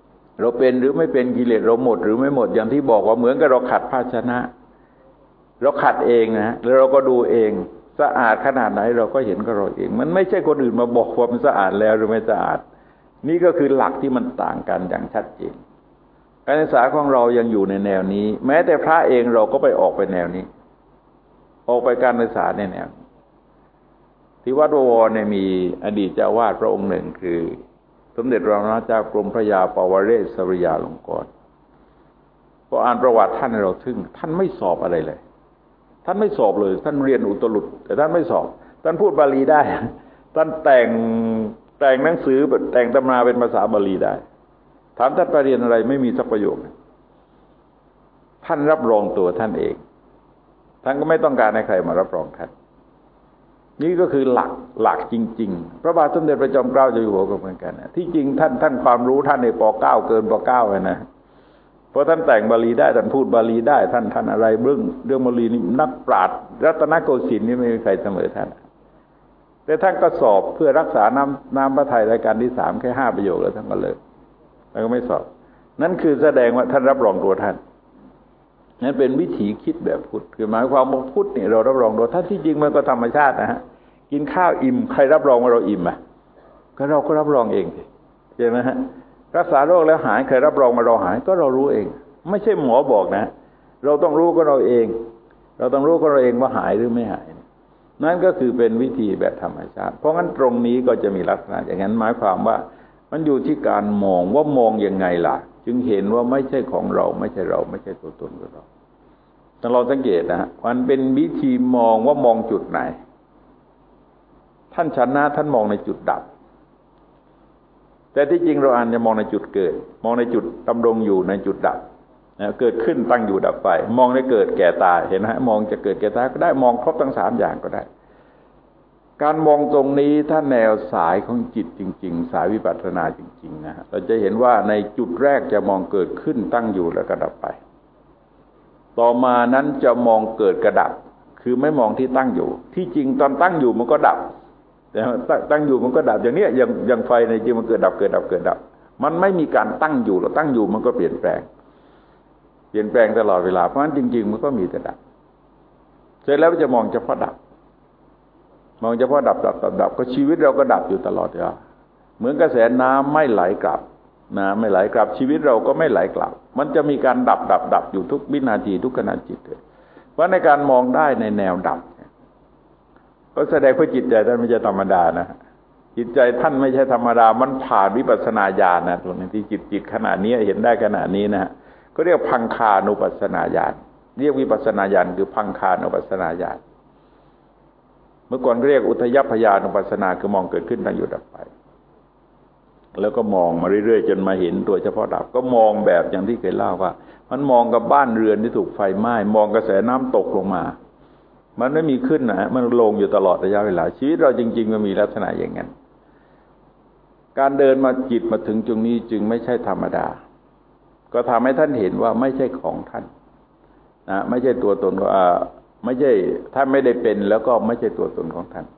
Speaker 1: เราเป็นหรือไม่เป็นกิเลสเราหมดหรือไม่หมดอย่างที่บอกว่าเหมือนกับเราขัดภาชนะเราขัดเองนะแล้วเราก็ดูเองสะอาดขนาดไหนเราก็เห็นกับเราเองมันไม่ใช่คนอื่นมาบอกว่ามันสะอาดแล้วหรือไม่สะอาดนี่ก็คือหลักที่มันต่างกันอย่างชัดเจนการศึกษาของเรายังอยู่ในแนวนี้แม้แต่พระเองเราก็ไปออกไปแนวนี้ออกไปการศึกษาในแนวที่วัดบวรเนี่ยมีอดีตเจ้าวาดพระองค์หนึ่งคือสมเด็จพระนางเจ้ากรมพระยาปวเรศสริยาลงกรณ์พออ่านประวัติท่านเราทึ่งท่านไม่สอบอะไรเลยท่านไม่สอบเลยท่านเรียนอุตรุดแต่ท่านไม่สอบท่านพูดบาลีได้ท่านแต่งหนังสือแต่งตำราเป็นภาษาบาลีได้ถามท่านไปเรียนอะไรไม่มีสักประโยคท่านรับรองตัวท่านเองท่านก็ไม่ต้องการให้ใครมารับรองท่านนี่ก็คือหลักจริงๆพระบาทสมเด็จพระจอมเกล้าเจ้าอยู่หัวก็เหมือนกันนะที่จริงท่านความรู้ท่านในป .9 เกินป .9 เลยนะเพราะท่านแต่งบาลีได้ท่านพูดบาลีได้ท่านอะไรเรื่องบาลีนี่นักปราชญ์รัตนโกสินทร์นี่ไม่มีใครเสมอท่านแต่ท่านก็สอบเพื่อรักษาน้ำพระทัยรายการที่3แค่5ประโยคแล้วท่านก็เลิกแล้วก็ไม่สอบนั่นคือแสดงว่าท่านรับรองตัวท่านนั่นเป็นวิถีคิดแบบพุทธคือหมายความว่าพุทธเนี่ยเรารับรองตัวท่านที่จริงมันก็ธรรมชาตินะฮะกินข้าวอิ่มใครรับรองว่าเราอิ่มอ่ะก็เราก็รับรองเองสิใช่ไหมฮะรักษาโรคแล้วหายใครรับรองมาเราหายก็เรารู้เองไม่ใช่หมอบอกนะเราต้องรู้ก็เราเองเราต้องรู้ก็เราเองว่าหายหรือไม่หายนั่นก็คือเป็นวิธีแบบธรรมชาติเพราะงั้นตรงนี้ก็จะมีลักษณะอย่างนั้นหมายความว่ามันอยู่ที่การมองว่ามองยังไงล่ะจึงเห็นว่าไม่ใช่ของเราไม่ใช่เราไม่ใช่ตัวตนของเราถ้าเราสังเกตนะมันเป็นวิธีมองว่ามองจุดไหนท่านชนะท่านมองในจุดดับแต่ที่จริงเราอาจจะมองในจุดเกิดมองในจุดดำรงอยู่ในจุดดับเกิดขึ้นตั้งอยู่ดับไปมองในเกิดแก่ตายเห็นไหมมองจะเกิดแก่ตายก็ได้มองครบทั้ง3อย่างก็ได้การมองตรงนี้ถ้าแนวสายของจิตจริงๆสายวิปัสสนาจริงๆนะเราจะเห็นว่าในจุดแรกจะมองเกิดขึ้นตั้งอยู่แล้วก็ดับไปต่อมานั้นจะมองเกิดกระดับคือไม่มองที่ตั้งอยู่ที่จริงตอนตั้งอยู่มันก็ดับแต่ตั้งอยู่มันก็ดับอย่างนี้อย่างไฟในจริงมันเกิดดับมันไม่มีการตั้งอยู่หรอกตั้งอยู่มันก็เปลี่ยนแปลงตลอดเวลาเพราะฉะนั้นจริงๆมันก็มีแต่ดับเสร็จแล้วจะมองเฉพาะดับมองเฉพาะดับก็ชีวิตเราก็ดับอยู่ตลอดเวลาเหมือนกระแสน้ำไม่ไหลกลับไม่ไหลกลับชีวิตเราก็ไม่ไหลกลับมันจะมีการดับอยู่ทุกวินาทีทุกขณะจิตเลยเพราะในการมองได้ในแนวดับก็แสดงว่าจิตใจท่านไม่ใช่ธรรมดานะจิตใจท่านไม่ใช่ธรรมดามันผ่านวิปัสสนาญาณนะตรงนี้ที่จิตขนาดนี้เห็นได้ขนาดนี้นะก็เรียกพังคานุปัสสนาญาณเรียกวิปัสสนาญาณคือพังคานุปัสสนาญาณเมื่อก่อนเรียกอุทยพยานุปัสสนาคือมองเกิดขึ้นตั้งอยู่ดับไปแล้วก็มองมาเรื่อยๆจนมาเห็นตัวเฉพาะดับก็มองแบบอย่างที่เคยเล่าว่ามันมองกับบ้านเรือนที่ถูกไฟไหม้มองกระแสน้ำตกลงมามันไม่มีขึ้นนะมันลงอยู่ตลอดระยะเวลาชีวิตเราจริงๆมันมีลักษณะอย่างนั้นการเดินมาจิตมาถึงตรงนี้จึงไม่ใช่ธรรมดาก็ทำให้ท่านเห็นว่าไม่ใช่ของท่านนะไม่ใช่ตัวตนก็ไม่ใช่ท่านไม่ได้เป็นแล้วก็ไม่ใช่ตัวตนของท่าน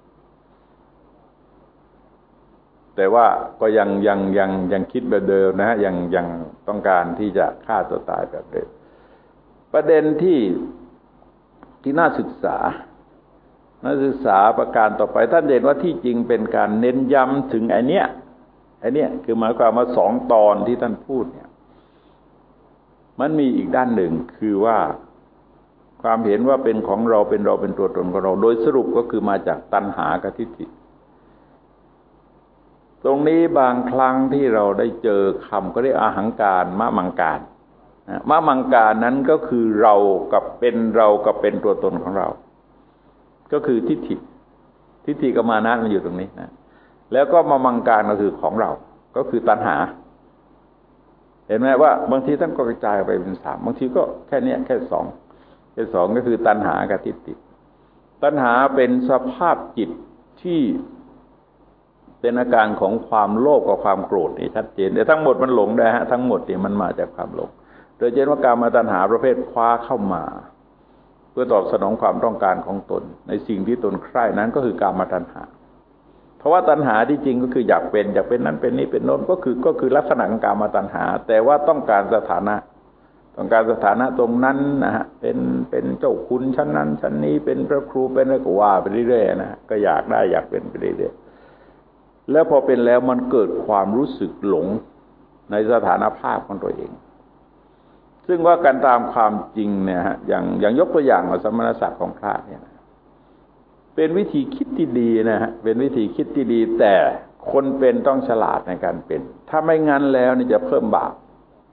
Speaker 1: แต่ว่าก็ยังคิดแบบเดิมนะฮะยังต้องการที่จะฆ่าตัวตายแบบเดิมประเด็นที่น่าศึกษาประการต่อไปท่านเห็นว่าที่จริงเป็นการเน้นย้ำถึงไอ้เนี้ยคือหมายความว่า2ตอนที่ท่านพูดเนี่ยมันมีอีกด้านหนึ่งคือว่าความเห็นว่าเป็นของเราเป็นตัวตนของเราโดยสรุปก็คือมาจากตัณหากับทิฏฐิตรงนี้บางครั้งที่เราได้เจอคำก็เรียกอาหังการมะมังการมะมังการนั้นก็คือเรากับเป็นตัวตนของเราก็คือทิฏฐิกับมานะมันอยู่ตรงนี้นะแล้วก็มะมังการก็คือของเราก็คือตัณหาเห็นไหมว่าบางทีท่านก็กระจายไปเป็น3บางทีก็แค่นี้แค่2ก็คือตัณหากับทิฏฐิตัณหาเป็นสภาพจิตที่เป็นอาการของความโลภกับความโกรธนี่ชัดเจนแต่ทั้งหมดมันหลงได้ฮะทั้งหมดเนี่ยมันมาจากความหลงโดยเฉพาะกามตัณหาประเภทคว้าเข้ามาเพื่อตอบสนองความต้องการของตนในสิ่งที่ตนใคร่นั้นก็คือกามตัณหาพภาวะตัณหาที่จริงก็คืออยากเป็นนั้นเป็นนี้เป็นโน้นก็คือลักษณะของกามตัณหาแต่ว่าต้องการสถานะตรงนั้นนะฮะเป็นเจ้าคุณชั้นนั้นชั้นนี้เป็นพระครูเป็นอะไรก็ว่าไปเรื่อยๆนะก็อยากได้อยากเป็นไปเรื่อยๆแล้วพอเป็นแล้วมันเกิดความรู้สึกหลงในสถานภาพของตัวเองซึ่งว่ากันตามความจริงเนี่ยฮะอย่างยกตัวอย่างสมณศักดิ์ของพระเนี่ยเป็นวิธีคิดที่ดีนะฮะเป็นวิธีคิดที่ดีแต่คนเป็นต้องฉลาดในการเป็นถ้าไม่งั้นแล้วนี่จะเพิ่มบาป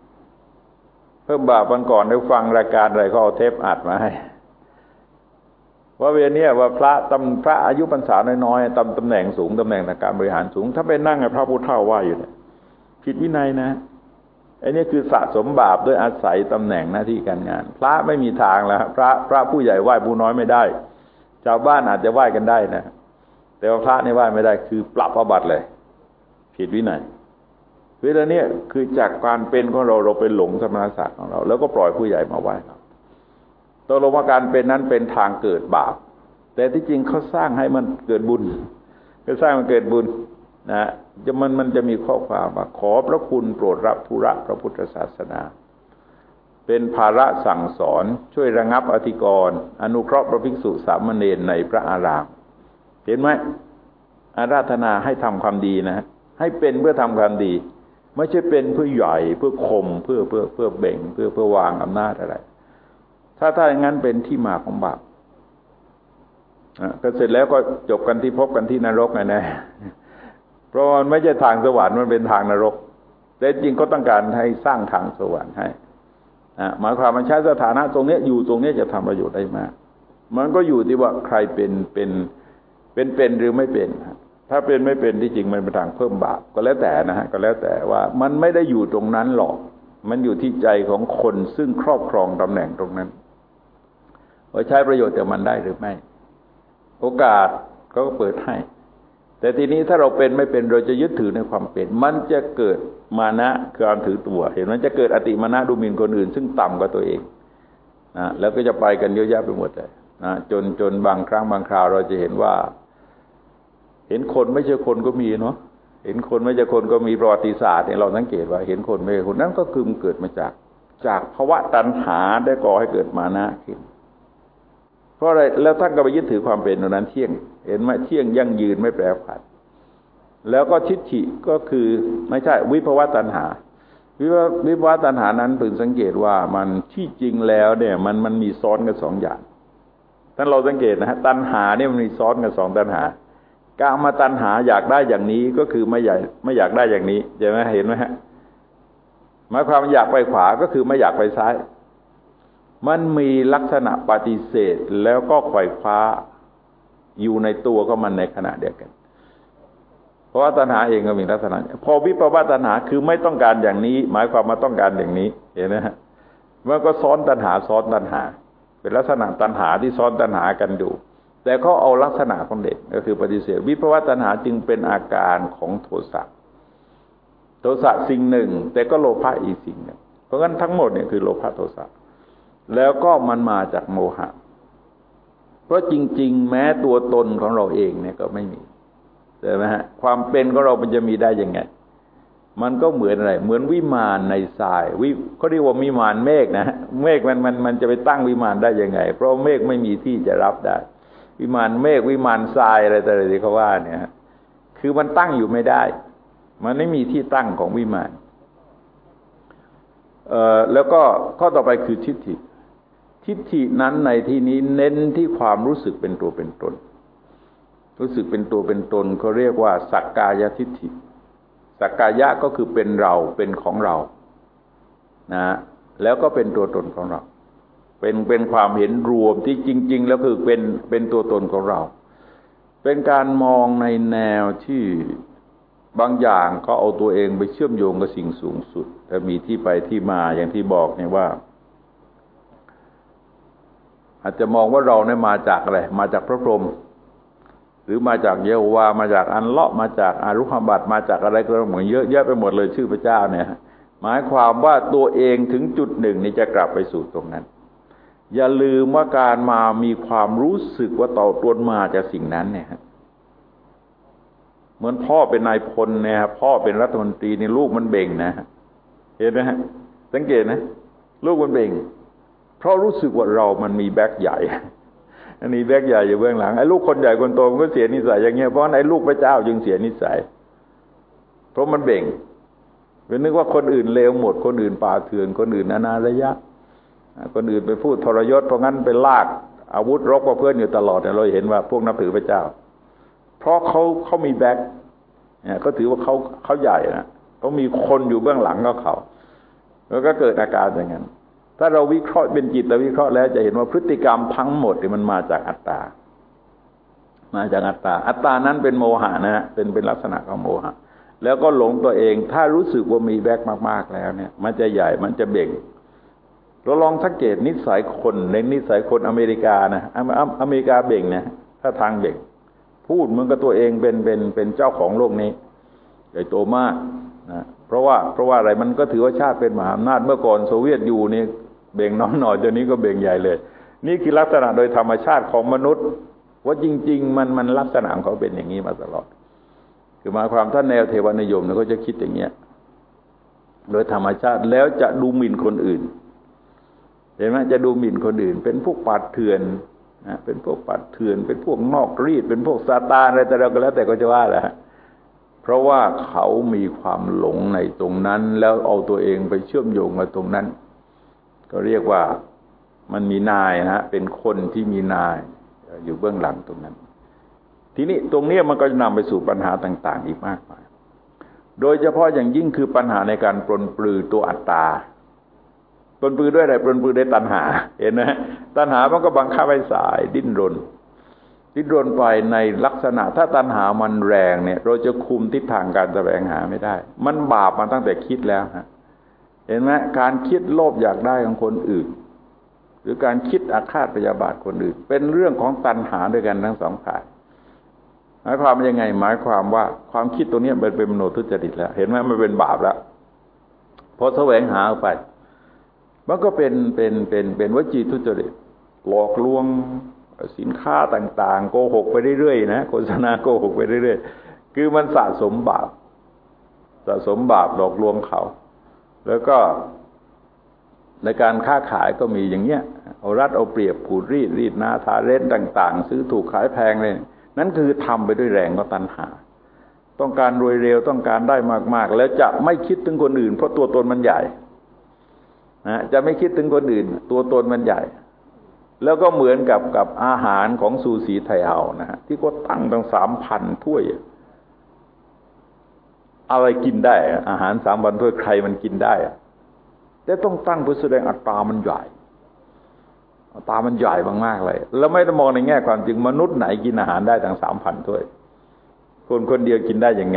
Speaker 1: วันก่อนได้ฟังรายการอะไรเขาเอาเทปอัดมาให้ว่าเวลานี้ว่าพระอายุพรรษาน้อยๆตำแหน่งสูงตำแหน่งทางการบริหารสูงถ้าไปนั่งกับพระพุทธเจ้าว่าอยู่เนี่ยผิดวินัยนะไอ้นี่คือสะสมบาปด้วยอาศัยตำแหน่งหน้าที่การงานพระไม่มีทางแล้วพระผู้ใหญ่ไหว้ผู้น้อยไม่ได้ชาวบ้านอาจจะไหว้กันได้นะแต่ว่าพระนี่ไหว้ไม่ได้คือปรับอาบัติเลยผิดวินัยเวลาเนี้ยคือจากการเป็นของเราไปหลงสมณศักดิ์ของเราแล้วก็ปล่อยผู้ใหญ่มาไหว้เราตกลงว่าการเป็นนั้นเป็นทางเกิดบาปแต่ที่จริงเขาสร้างให้มันเกิดบุญก็สร้างมันเกิดบุญนะมันจะมีข้อความว่าขอพระคุณโปรดรับธุระพระพุทธศาสนาเป็นภาระสั่งสอนช่วยระงับอธิกรณ์อนุเคราะห์พระภิกษุสามเณรในพระอารามเห็นไหมอาราธนาให้ทำความดีนะให้เป็นเพื่อทำความดีไม่ใช่เป็นเพื่อใหญ่เพื่อข่มเพื่อเบ่งเพื่อวางอำนาจอะไรถ้าอย่างนั้นเป็นที่มาของบาปก็เสร็จแล้วก็จบกันที่พบกันที่นรกนะ เพราะมันไม่ใช่ทางสวรรค์มันเป็นทางนรกแต่จริงก็ต้องการให้สร้างทางสวรรค์ให้หมายความมันใช้สถานะตรงนี้อยู่ตรงนี้จะทำประโยชน์ได้มากมันก็อยู่ที่ว่าใครเป็นหรือไม่เป็นถ้าเป็นไม่เป็นที่จริงมันเป็นทางเพิ่มบาปก็แล้วแต่นะฮะก็แล้วแต่ว่ามันไม่ได้อยู่ตรงนั้นหรอกมันอยู่ที่ใจของคนซึ่งครอบครองตำแหน่งตรงนั้นว่าใช้ประโยชน์จากมันได้หรือไม่โอกาสเขาก็เปิดให้แต่ทีนี้ถ้าเราเป็นไม่เป็นเราจะยึดถือในความเป็นมันจะเกิดมานะคือการถือตัวเห็นมันจะเกิดอติมานะดูหมิ่นคนอื่นซึ่งต่ำกว่าตัวเองนะแล้วก็จะไปกันเยอะแยะไปหมดเลยนะจนบางครั้งบางคราวเราจะเห็นว่าเห็นคนไม่ใช่คนก็มีเนาะเห็นคนไม่ใช่คนก็มีประวัติศาสตร์เนี่ยเราสังเกตว่าเห็นคนไม่ใช่คนนั้นก็คือมันเกิดมาจากภาวะตัณหาได้ก่อให้เกิดมานะขึ้นเพราะอะไรแล้วท่านก็ไปยึดถือความเป็นตรงนั้นเที่ยงเห็นไหมเที่ยงยั่งยืนไม่แปรผันแล้วก็ทิฏฐิก็คือไม่ใช่วิภวตัณหาวิภวตัณหานั้นพึงสังเกตว่ามันที่จริงแล้วเนี่ยมันมีซ้อนกันสองอย่างท่านเราสังเกตนะฮะตัณหาเนี่ยมันมีซ้อนกันสองตัณหากามตัณหาอยากได้อย่างนี้ก็คือไม่อยากได้อย่างนี้ใช่ไหมเห็นไหมฮะหมายความอยากไปขวาก็คือไม่อยากไปซ้ายมันมีลักษณะปฏิเสธแล้วก็ไขว่คว้าอยู่ในตัวของมันในขณะเดียวกันเพราะว่าตัณหาเองก็มีลักษณะพอวิภวตัณหาคือไม่ต้องการอย่างนี้หมายความมาต้องการอย่างนี้เห็นไหมฮะมันก็ซ้อนตัณหาเป็นลักษณะตัณหาที่ซ้อนตัณหากันอยู่แต่เขาเอาลักษณะของเด็กก็คือปฏิเสธวิภวตัณหาจึงเป็นอาการของโทสะสิ่งหนึ่งแต่ก็โลภะอีกสิ่งหนึ่งเพราะงั้นทั้งหมดเนี่ยคือโลภะโทสะแล้วก็มันมาจากโมหะเพราะจริงๆแม้ตัวตนของเราเองเนี่ยก็ไม่มีใช่ไหมฮะความเป็นของเรามันจะมีได้ยังไงมันก็เหมือนอะไรเหมือนวิมานในทรายเขาเรียกว่าวิมานเมฆนะเมฆมันจะไปตั้งวิมานได้ยังไงเพราะเมฆไม่มีที่จะรับได้วิมานเมฆวิมานทรายอะไรต่างๆที่เขาว่าเนี่ยคือมันตั้งอยู่ไม่ได้มันไม่มีที่ตั้งของวิมานแล้วก็ข้อต่อไปคือทิฏฐินั้นในที่นี้เน้นที่ความรู้สึกเป็นตัวเป็นตนรู้สึกเป็นตัวเป็นตนเขาเรียกว่าสักกายทิฏฐิสักกายะก็คือเป็นเราเป็นของเรานะแล้วก็เป็นตัวตนของเราเป็นความเห็นรวมที่จริงๆแล้วคือเป็นตัวตนของเราเป็นการมองในแนวที่บางอย่างเขาเอาตัวเองไปเชื่อมโยงกับสิ่งสูงสุดแต่มีที่ไปที่มาอย่างที่บอกเนี่ยว่าอาจจะมองว่าเราเนี่ยมาจากอะไรมาจากพระพรหมหรือมาจากเยโฮวามาจากอันเลาะมาจากอารุขบัตมาจากอะไรก็เหมือนเยอะแยะไปหมดเลยชื่อพระเจ้าเนี่ยหมายความว่าตัวเองถึงจุดหนึ่งนี่จะกลับไปสู่ตรงนั้นอย่าลืมว่าการมามีความรู้สึกว่าตนมาจากสิ่งนั้นเนี่ยเหมือนพ่อเป็นนายพลเนี่ยพ่อเป็นรัฐมนตรีนี่ลูกมันเบ่งนะเห็นไหมฮะสังเกตนะลูกมันเบ่งเพราะรู้สึกว่าเรามันมีแบ็คใหญ่อันนี้แบ็คใหญ่อยู่เบื้องหลังไอ้ลูกคนใหญ่คนโตมันก็เสียนิสัยอย่างเงี้ยเพราะไอ้ลูกพระเจ้าจึงเสียนิสัยเพราะมันเบ่งเป็นนึกว่าคนอื่นเลวหมดคนอื่นป่าเถื่อนคนอื่นอนาระยะคนอื่นไปพูดทรยศเพราะงั้นไปลากอาวุธรบกับเพื่อนอยู่ตลอดเนี่ยเราเห็นว่าพวกนับถือพระเจ้าเพราะเขามีแบ็คเนี่ยเขาถือว่าเขาใหญ่นะเขามีคนอยู่เบื้องหลังก็เขาแล้วก็เกิดอาการอย่างนั้นถ้าเราวิเคราะห์เป็นจิตวิเคราะห์แล้วจะเห็นว่าพฤติกรรมทั้งหมดมันมาจากอัตตามาจากอัตตาอัตตานั้นเป็นโมหะนะเป็นลักษณะของโมหะแล้วก็หลงตัวเองถ้ารู้สึกว่ามีแบ็คมากๆแล้วเนี่ยมันจะใหญ่มันจะเบ่งเราลองสังเกตนิสัยคนในนิสัยคนอเมริกานะอเมริกาเบ่งนะถ้าทางเบ่งพูดเหมือนกับตัวเองเป็นเจ้าของโลกนี้ใหญ่โตมากนะเพราะว่าอะไรมันก็ถือว่าชาติเป็นมหาอำนาจเมื่อก่อนโซเวียตอยู่นี่เบ่งน้อยหน่อยเดี๋ยวนี้ก็เบ่งใหญ่เลยนี่คือลักษณะโดยธรรมชาติของมนุษย์ว่าจริงๆมันลักษณะของเขาเป็นอย่างนี้มาตลอดคือหมายความท่านแนวเทวนิยมเนี่ยก็จะคิดอย่างเงี้ยโดยธรรมชาติแล้วจะดูหมิ่นคนอื่นเห็นไหมจะดูหมิ่นคนอื่นเป็นพวกปัดเถื่อนนะเป็นพวกปัดเถื่อนเป็นพวกนอกรีดเป็นพวกซาตานอะไรแต่เราก็แล้วแต่ก็จะว่าแหละเพราะว่าเขามีความหลงในตรงนั้นแล้วเอาตัวเองไปเชื่อมโยงกับตรงนั้นก็เรียกว่ามันมีนายนะเป็นคนที่มีนายอยู่เบื้องหลังตรงนั้นทีนี้ตรงนี้มันก็จะนำไปสู่ปัญหาต่างๆอีกมากมายโดยเฉพาะอย่างยิ่งคือปัญหาในการปรนปลือตัวอัตตาปรนปลือด้วยอะไรปรนปลือด้วยตัณหาเห็นไหมตัณหามันก็บังคับให้สายดิ้นรนไปในลักษณะถ้าตัณหามันแรงเนี่ยเราจะคุมทิศทางการแสวงหาไม่ได้มันบาปมาตั้งแต่คิดแล้วฮะเห็นไหมการคิดโลภอยากได้ของคนอื่นหรือการคิดอาฆาตพยาบาทคนอื่นเป็นเรื่องของตัณหาด้วยกันทั้งสองฝ่ายหมายความยังไงหมายความว่าความคิดตัวนี้เป็นมโนทุจริตแล้วเห็นไหมมันเป็นบาปแล้วพอแสวงหาไปมันก็เป็นวจีทุจริตหลอกลวงสินค้าต่างๆโกหกไปเรื่อยๆนะโฆษณาโกหกไปเรื่อยๆคือมันสะสมบาปหลอกลวงเขาแล้วก็ในการค้าขายก็มีอย่างเงี้ยเอารัดเอาเปรียบขูดรีดนาทาเล่นต่างๆซื้อถูกขายแพงเลยนั่นคือทำไปด้วยแรงของตัณหาต้องการรวยเร็วต้องการได้มากๆแล้วจะไม่คิดถึงคนอื่นเพราะตัวตนมันใหญ่นะจะไม่คิดถึงคนอื่นตัวตนมันใหญ่แล้วก็เหมือนกับอาหารของซูสีไทเฮานะฮะที่ก็ตั้งตั้ง 3,000 ถ้วยอะไรกินได้อาหาร 3,000 ถ้วยใครมันกินได้แต่ต้องตั้งเพื่อแสดงอัตรามันใหญ่อัตรามันใหญ่มากๆเลยแล้วไม่ต้องมองในแง่ความจริงมนุษย์ไหนกินอาหารได้ตั้ง 3,000 ถ้วยคนเดียวกินได้ยังไง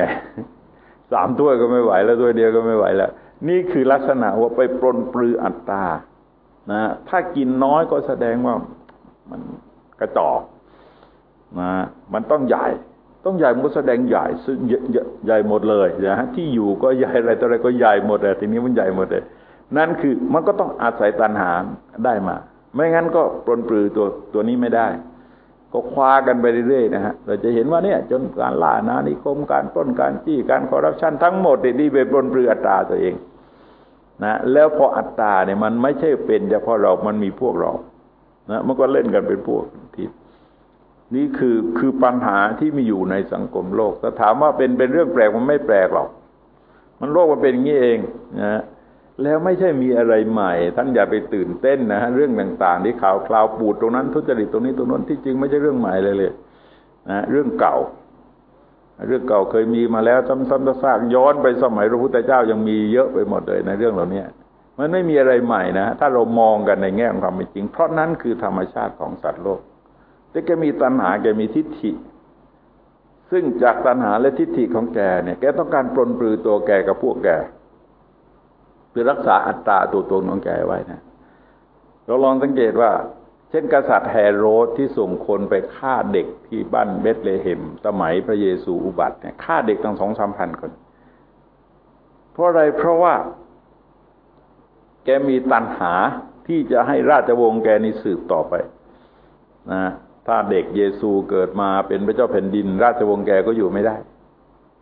Speaker 1: 3 ถ้วยก็ไม่ไหวแล้วถ้วยเดียวก็ไม่ไหวแล้วนี่คือลักษณะว่าไปปรนปลืออัตตานะถ้ากินน้อยก็แสดงว่ามันกระจอกนะมันต้องใหญ่มันก็แสดงใหญ่ซึ่งใหญ่หมดเลยนะฮะที่อยู่ก็ใหญ่อะไรต่ออะไรก็ใหญ่หมดเลยทีนี้มันใหญ่หมดเลยนั่นคือมันก็ต้องอาศัยตัณหาได้มาไม่งั้นก็ปรนปลือตัวนี้ไม่ได้ก็คว้ากันไปเรื่อยๆนะฮะเราจะเห็นว่าเนี่ยจนการล่าอาณานิคมการปล้นการจี้การคอร์รัปชันทั้งหมดที่ไปปรนปลืออัตตาตัวเองนะแล้วพออัตตาเนี่ยมันไม่ใช่เป็นเฉพาะเรามันมีพวกเรานะมันก็เล่นกันเป็นพวกทิศนี่คือปัญหาที่มีอยู่ในสังคมโลกถ้าถามว่าเป็นเรื่องแปลกมันไม่แปลกหรอกมันโลกมันเป็นอย่างนี้เองนะแล้วไม่ใช่มีอะไรใหม่ท่านอย่าไปตื่นเต้นนะเรื่องต่างๆที่ข่าวคราวปูดตรงนั้นทุจริตตรงนี้ตรงนั้นที่จริงไม่ใช่เรื่องใหม่เลยนะเรื่องเก่าเคยมีมาแล้วซ้ำๆซากๆย้อนไปสมัยพระพุทธเจ้ายังมีเยอะไปหมดเลยในเรื่องเหล่านี้มันไม่มีอะไรใหม่นะถ้าเรามองกันในแง่ของความเป็นจริงเพราะนั้นคือธรรมชาติของสัตว์โลกแต่แกมีตัณหาแกมีทิฏฐิซึ่งจากตัณหาและทิฏฐิของแกเนี่ยแกต้องการปรนปลือตัวแกกับพวกแกเพื่อรักษาอัตตาตัวตนของแกไว้นะเราลองสังเกตว่าเช่นกษัตริย์แฮโรดที่ส่งคนไปฆ่าเด็กที่บ้านเบธเลเฮมสมัยพระเยซูอุบัติเนี่ยฆ่าเด็กตั้ง 2-3 พันคนเพราะอะไรเพราะว่าแกมีตัณหาที่จะให้ราชวงศ์แกนี่สืบต่อไปนะถ้าเด็กเยซูเกิดมาเป็นพระเจ้าแผ่นดินราชวงศ์แกก็อยู่ไม่ได้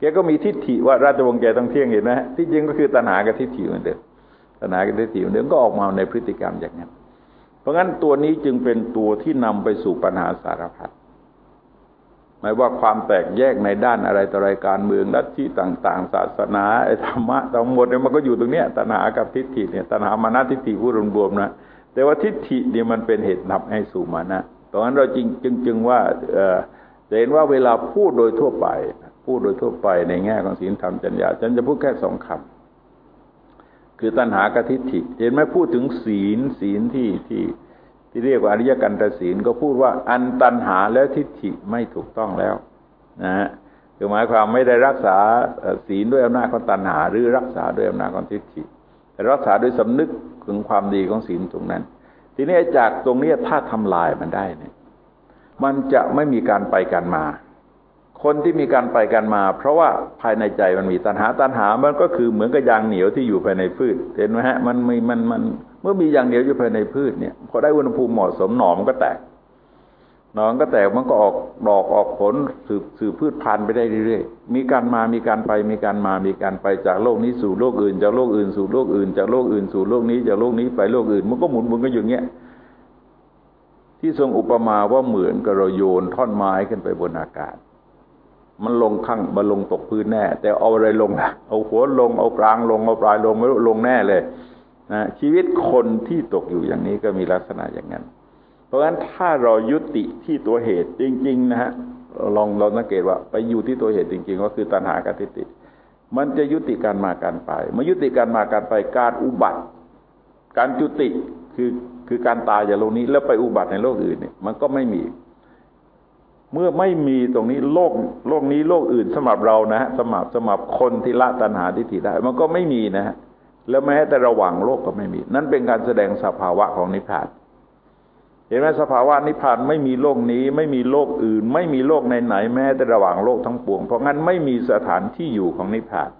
Speaker 1: แกก็มีทิฏฐิว่าราชวงศ์แกต้องเที่ยงเห็นไหมที่จริงก็คือตัณหากับทิฏฐิเหมือนเดิมตัณหากับทิฏฐิเหมือนเดิมก็ออกมาในพฤติกรรมอย่างนั้นเพราะงั้นตัวนี้จึงเป็นตัวที่นำไปสู่ปัญหาสารพัดหมายว่าความแตกแยกในด้านอะไรต่ออะไรการเมืองลัทธิต่างๆศาสนาไอ้ธรรมะทั้งหมดเนี่ยมันก็อยู่ตรงเนี้ยตัณหากับทิฏฐิเนี่ยตัณหามานะทิฏฐิพูดรวมๆนะแต่ว่าทิฏฐิเนี่ยมันเป็นเหตุนำให้สู่มานะตอนนั้นเราจึงว่าจะเห็นว่าเวลาพูดโดยทั่วไปในแง่ของศีลธรรมจรรยาฉันจะพูดแค่สองคำคือตัณหากับทิฏฐิเห็นไหมพูดถึงศีลที่เรียกว่าอริยกันตศีลก็พูดว่าอันตัณหาและทิฏฐิไม่ถูกต้องแล้วนะฮะคือหมายความไม่ได้รักษาศีลด้วยอำนาจของตัณหาหรือรักษาด้วยอำนาจของทิฏฐิแต่รักษาด้วยสำนึกถึงความดีของศีลตรงนั้นทีนี้จากตรงนี้ถ้าทำลายมันได้เนี่ยมันจะไม่มีการไปกันมาคนที่มีการไปกันมาเพราะว่าภายในใจมันมีตัณหามันก็คือเหมือนกับยางเหนียวที่อยู่ภายในพืชเห็นไหมฮะมันเมื่อมียางเหนียวอยู่ภายในพืชเนี่ยพอได้อุณหภูมิเหมาะสมหน่อมันก็แตกมันก็ออกดอกออกผลสืบพืชพันธุ์ไปได้เรื่อยๆมีการมามีการไปมีการมามีการไปจากโลกนี้สู่โลกอื่นจากโลกอื่นสู่โลกอื่นจากโลกอื่นสู่โลกนี้จากโลกนี้ไปโลกอื่นมันก็หมุนกันอย่างเงี้ยที่ทรงอุปมาว่าเหมือนกับเราโยนท่อนไม้ขึ้นไปบนอากาศมันลงตกพื้นแน่แต่เอาอะไรลงล่ะเอาหัวลงเอากลางลงเอาปลายลงไม่รู้ลงแน่เลยนะชีวิตคนที่ตกอยู่อย่างนี้ก็มีลักษณะอย่างนั้นเพราะฉะนั้นถ้าเรายุติที่ตัวเหตุจริงๆนะฮะเราสังเกตว่าไปอยู่ที่ตัวเหตุจริงๆก็คือตัณหากับทิฏฐิมันจะยุติการมาการไปเมื่อยุติการมาการไปการอุบัติการจุติคือการตายจากโลกนี้แล้วไปอุบัติในโลกอื่นเนี่ยมันก็ไม่มีเมื่อไม่มีตรงนี้โลกนี้โลกอื่นสำหรับเรานะฮะสำหรับคนที่ละตัณหาทิฏฐิได้มันก็ไม่มีนะฮะแล้วแม้แต่ระหว่างโลกก็ไม่มีนั่นเป็นการแสดงสภาวะของนิพพานเห็นไหมสภาวะนิพพานไม่มีโลกนี้ไม่มีโลกอื่นไม่มีโลกไหนแม้แต่ระหว่างโลกทั้งปวงเพราะงั้นไม่มีสถานที่อยู่ของนิพพาน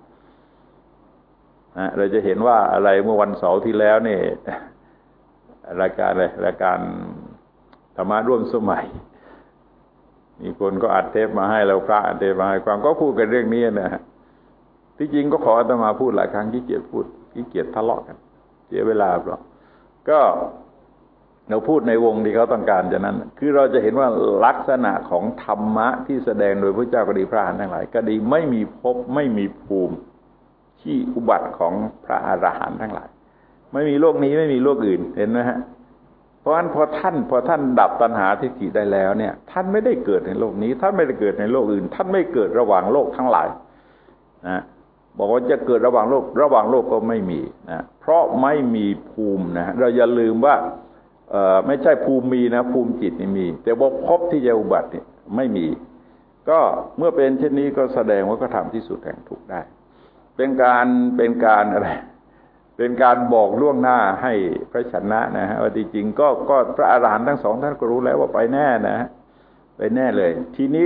Speaker 1: เราจะเห็นว่าอะไรเมื่อวันเสาร์ที่แล้วเนี่ยรายการธรรมะร่วมสมัยมีคนก็อัดเทปมาให้เราพระอัดเทปมาให้ความก็พูดกันเรื่องนี้นะฮะที่จริงก็ขออาตมาพูดหลายครั้งขี้เกียจพูดขี้เกียจทะเลาะกันเสียเวลาเปล่าก็เราพูดในวงที่เขาต้องการฉะนั้นคือเราจะเห็นว่าลักษณะของธรรมะที่แสดงโดยพระเจ้าก็ดีพระอรหันต์ทั้งหลายก็ดีไม่มีภพไม่มีภูมิที่อุบัติของพระอรหันต์ทั้งหลายไม่มีโลกนี้ไม่มีโลกอื่นเห็นไหมฮะเพราะฉะนั้นพอท่านดับตัณหาทิฏฐิได้แล้วเนี่ยท่านไม่ได้เกิดในโลกนี้ท่านไม่ได้เกิดในโลกอื่นท่านไม่เกิดระหว่างโลกทั้งหลายนะบอกว่าจะเกิดระหว่างโลกก็ไม่มีนะเพราะไม่มีภูมินะเราอย่าลืมว่าไม่ใช่ภูมิมีนะภูมิจิตนี่มีแต่ว่าภพที่จะอุบัติเนี่ยไม่มีก็เมื่อเป็นเช่นนี้ก็แสดงว่าก็ทำที่สุดแห่งทุกข์ได้เป็นการอะไรเป็นการบอกล่วงหน้าให้พระชนะนะฮะว่าจริงๆก็พระอรหันต์ทั้งสองท่านก็รู้แล้วว่าไปแน่นะไปแน่เลยทีนี้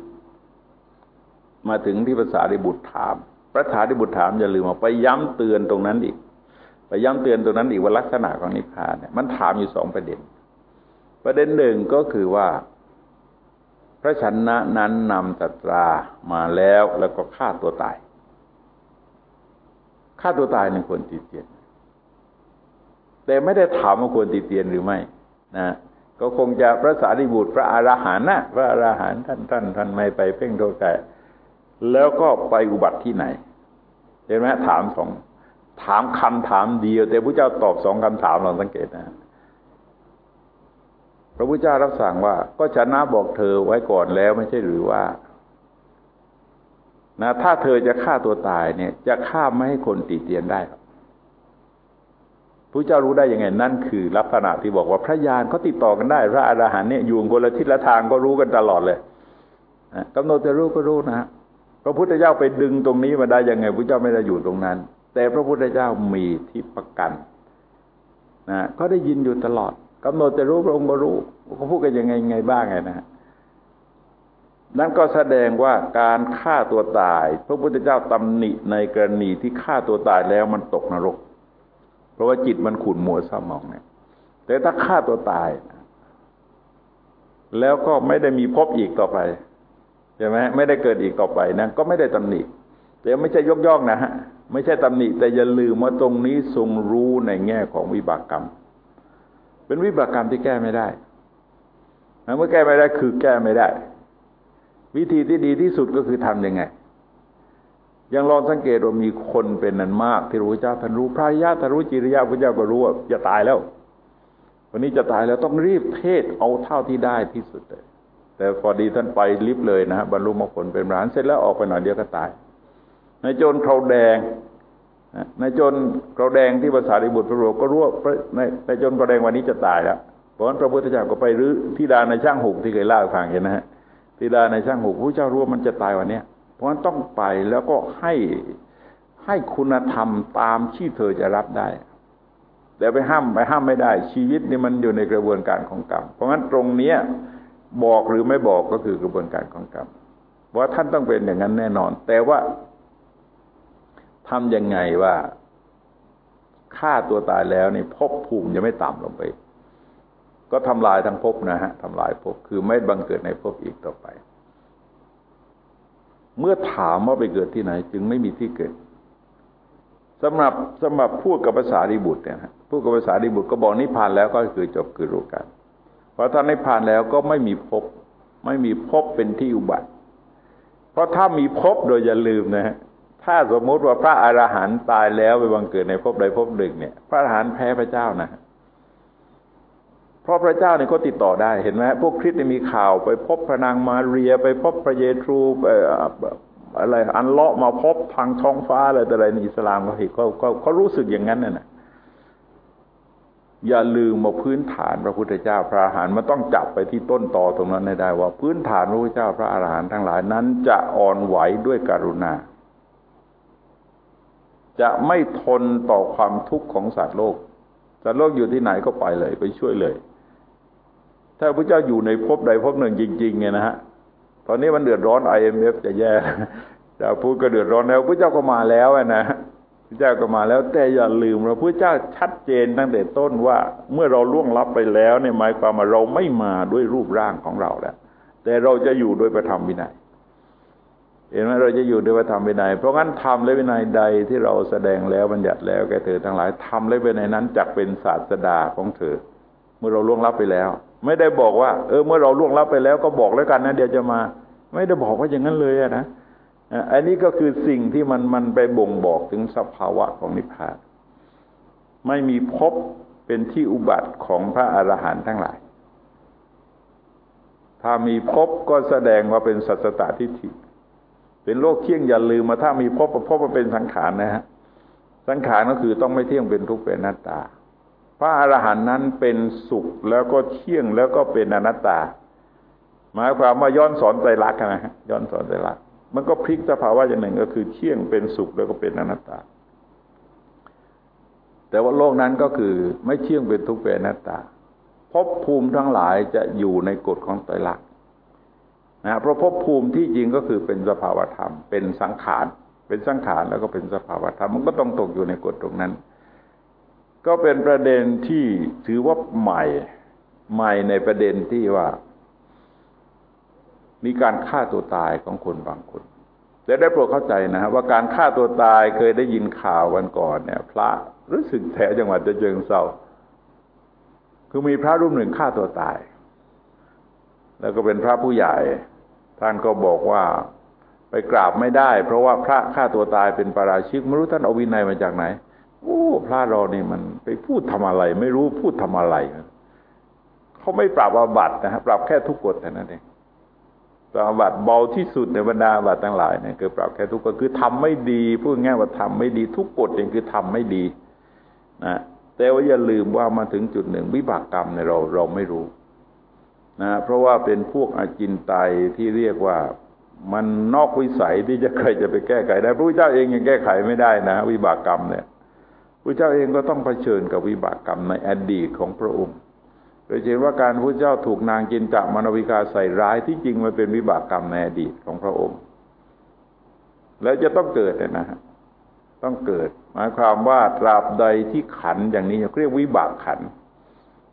Speaker 1: มาถึงที่พระสารีบุตรถามพระสารีบุตรถามอย่าลืมไปย้ำเตือนตรงนั้นอีกว่าลักษณะของนิพพานเนี่ยมันถามอยู่สองประเด็นหนึ่งก็คือว่าพระชนะนั้นนำศรัทธามาแล้วก็ฆ่าตัวตายในควรตีเตียนแต่ไม่ได้ถามว่าควรตีเตียนหรือไม่นะก็คงจะพระสารีบุตรพระอรหันต์นะพระอรหันต์ท่านไม่ไปเพ่งโทษแต่แล้วก็ไปอุบัติที่ไหนเห็นไหมถามคำถามเดียวแต่พระเจ้าตอบสองคำถามลองสังเกตนะพระพุทธเจ้ารับสั่งว่าก็ชนะบอกเธอไว้ก่อนแล้วไม่ใช่หรือว่านะถ้าเธอจะฆ่าตัวตายเนี่ยจะฆ่าไม่ให้คนติเตียนได้ครับพระเจ้ารู้ได้ยังไงนั่นคือลักษณะที่บอกว่าพระญาณเขาติดต่อกันได้พระอรหันต์เนี่ยอยู่คนละทิศละทางก็รู้กันตลอดเลยกำหนดจะรู้ก็รู้นะพระพุทธเจ้าไปดึงตรงนี้มาได้ยังไงพระเจ้าไม่ได้อยู่ตรงนั้นแต่พระพุทธเจ้ามีทิพกันนะก็ได้ยินอยู่ตลอดกำหนดจะรู้พระองค์ก็รู้เขาพูดกันยังไงบ้างไงนะนั่นก็แสดงว่าการฆ่าตัวตายพระพุทธเจ้าตำหนิในกรณีที่ฆ่าตัวตายแล้วมันตกนรกเพราะว่าจิตมันขุ่นมัวเศร้าหมองเนี่ยแต่ถ้าฆ่าตัวตายแล้วก็ไม่ได้มีภพอีกต่อไปใช่ไหมไม่ได้เกิดอีกต่อไปนะก็ไม่ได้ตำหนิแต่ไม่ใช่ยกย่องนะฮะไม่ใช่ตำหนิแต่อย่าลืมว่าตรงนี้ทรงรู้ในแง่ของวิบากกรรมเป็นวิบากกรรมที่แก้ไม่ได้เมื่อแก้ไม่ได้คือแก้ไม่ได้วิธีที่ดีที่สุดก็คือทำยังไงยังลองสังเกตว่ามีคนเป็นนั้นมากที่รู้เจ้าท่านรู้พระญาท่านรู้จิริยะพระเจ้าก็รู้ว่าจะตายแล้ววันนี้จะตายแล้วต้องรีบเทศเอาเท่าที่ได้ที่สุดเลยแต่พอดีท่านไปรีบเลยนะบรรลุมรรคผลเป็นพระอรหันต์เสร็จแล้วออกไปหน่อยเดียวก็ตายนายโจรเขาแดงนายโจรเขาแดงที่ภาษาริบุตรพระโรก็รู้ว่านายโจรเขาแดงวันนี้จะตายแล้วเพราะฉะนั้นพระพุทธเจ้าก็ไปรื้อธิดาในช่างหุกที่เคยเล่าให้ฟังเห็นนะฮะธิดาในช่างหุกพระเจ้ารู้ว่ามันจะตายวันนี้เพราะฉะนั้นต้องไปแล้วก็ให้คุณธรรมตามที่เธอจะรับได้แต่ไปห้ามไม่ได้ชีวิตนี่มันอยู่ในกระบวนการของกรรมเพราะงั้นตรงเนี้ยบอกหรือไม่บอกก็คือกระบวนการของกรรมว่าท่านต้องเป็นอย่างนั้นแน่นอนแต่ว่าทำยังไงว่าฆ่าตัวตายแล้วนี่ภพภูมิจะไม่ต่ำลงไปก็ทำลายทั้งภพนะฮะทำลายภพคือไม่บังเกิดในภพอีกต่อไปเมื่อถามว่าไปเกิดที่ไหนจึงไม่มีที่เกิดสำหรับพูดกับภาษาริบุตรเนี่ยนะพูดกับภาษาริบุตรก็บอกนิพพานแล้วก็คือจบคือรู้กันเพราะถ้านิพพานแล้วก็ไม่มีภพเป็นที่อุบัติเพราะถ้ามีภพโดยอย่าลืมนะฮะถ้าสมมติว่าพระอรหันต์ตายแล้วไปบังเกิดในภพใดภพหนึ่งเนี่ยพระอรหันต์แพ้พระเจ้านะเพราะพระเจ้าเนี่ยก็ติดต่อได้เห็นไหมพวกคริสต์มีข่าวไปพบพระนางมาเรียไปพบพระเยซูอะไรอันเลาะมาพบทางท้องฟ้าอะไรแต่อะไรในอิสลามเขารู้สึกอย่างนั้นน่ะอย่าลืมว่าพื้นฐานพระพุทธเจ้าพระอรหันต์มันต้องจับไปที่ต้นตอตรงนั้นให้ได้ว่าพื้นฐานพระพุทธเจ้าพระอรหันต์ทั้งหลายนั้นจะอ่อนไหวด้วยกรุณาจะไม่ทนต่อความทุกข์ของสัตว์โลกสัตว์โลกอยู่ที่ไหนก็ไปเลยไปช่วยเลยถ้าพระเจ้าอยู่ในภพใดภพหนึ่งจริงๆเนี่ยนะฮะตอนนี้มันเดือดร้อน IMF จะแย่จะพูดก็เดือดร้อนแล้วพระเจ้าก็มาแล้วนะพระเจ้าก็มาแล้วแต่อย่าลืมว่าพระเจ้าชัดเจนตั้งแต่ต้นว่าเมื่อเราล่วงลับไปแล้วเนี่ยหมายความว่าเราไม่มาด้วยรูปร่างของเราแล้วแต่เราจะอยู่โดยพระธรรมวินัยเห็นไหมเราจะอยู่ด้วยพระธรรมวินัยเพราะงั้นธรรมและวินัยใดที่เราแสดงแล้วบัญญัติแล้วแก่เธอทั้งหลายธรรมและวินัยนั้นจักเป็นศาสดาของเธอเมื่อเราล่วงลับไปแล้วไม่ได้บอกว่าเมื่อเราล่วงลับไปแล้วก็บอกแล้วกันนะเดี๋ยวจะมาไม่ได้บอกว่าอย่างนั้นเลยนะอันนี้ก็คือสิ่งที่มันไปบ่งบอกถึงสภาวะของนิพพานไม่มีภพเป็นที่อุบัติของพระอรหันต์ทั้งหลายถ้ามีภพก็แสดงว่าเป็นสัสตทิฏฐิเป็นโลกเที่ยงอย่าลืมมาถ้ามีภพมันเป็นสังขารนะฮะสังขารก็คือต้องไม่เที่ยงเป็นทุกข์เป็นอนัตตาพระอรหันต์นั้นเป็นสุขแล้วก็เที่ยงแล้วก็เป็นอนัตตาหมายความว่าย้อนสอนไตรลักษณ์นะฮะย้อนสอนไตรลักษณ์มันก็พลิกสภาวะอย่างหนึ่งก็คือเที่ยงเป็นสุขแล้วก็เป็นอนัตตาแต่ว่าโลกนั้นก็คือไม่เที่ยงเป็นทุกข์เป็นอนัตตาภพภูมิทั้งหลายจะอยู่ในกฎของไตรลักษณ์นะเพราะภพภูมิที่จริงก็คือเป็นสภาวธรรมเป็นสังขารแล้วก็เป็นสภาวธรรมมันก็ต้องตกอยู่ในกฎตรงนั้นก็เป็นประเด็นที่ถือว่าใหม่ในประเด็นที่ว่ามีการฆ่าตัวตายของคนบางคนแต่ได้โปรดเข้าใจนะว่าการฆ่าตัวตายเคยได้ยินข่าววันก่อนเนี่ยพระรู้สึกแถวจังหวัดฉะเชิงเทราคือมีพระรูปหนึ่งฆ่าตัวตายแล้วก็เป็นพระผู้ใหญ่ท่านก็บอกว่าไปกราบไม่ได้เพราะว่าพระฆ่าตัวตายเป็นปาราชิกไม่รู้ท่านเอาวินัยมาจากไหนพระเรานี่มันไปพูดทำอะไรไม่รู้พูดทำอะไรเขาไม่ปรับอาบัตินะครับปรับแค่ทุกกฎเท่านั้นเองปรับอาบัติเบาที่สุดในบรรดาอาบัติทั้งหลายเนี่ยคือปรับแค่ทุกกฎคือทำไม่ดีพูดง่ายว่าทำไม่ดีทุกกฎเองคือทำไม่ดีนะแต่ว่าอย่าลืมว่ามาถึงจุดหนึ่งวิบากกรรมเนี่ยเราไม่รู้นะเพราะว่าเป็นพวกอจินไตยที่เรียกว่ามันนอกวิสัยที่จะใครจะไปแก้ไขได้พระพุทธเจ้าเองยังแก้ไขไม่ได้นะวิบากกรรมเนี่ยพระเจ้าเองก็ต้องเผชิญกับวิบากกรรมในอดีตของพระองค์โดยเฉพาะว่าการพระเจ้าถูกนางจินตมานวิกาใส่ร้ายที่จริงมันเป็นวิบากกรรมในอดีตของพระองค์แล้วจะต้องเกิดนะฮะต้องเกิดหมายความว่าตราบใดที่ขันอย่างนี้เรียกวิบากขัน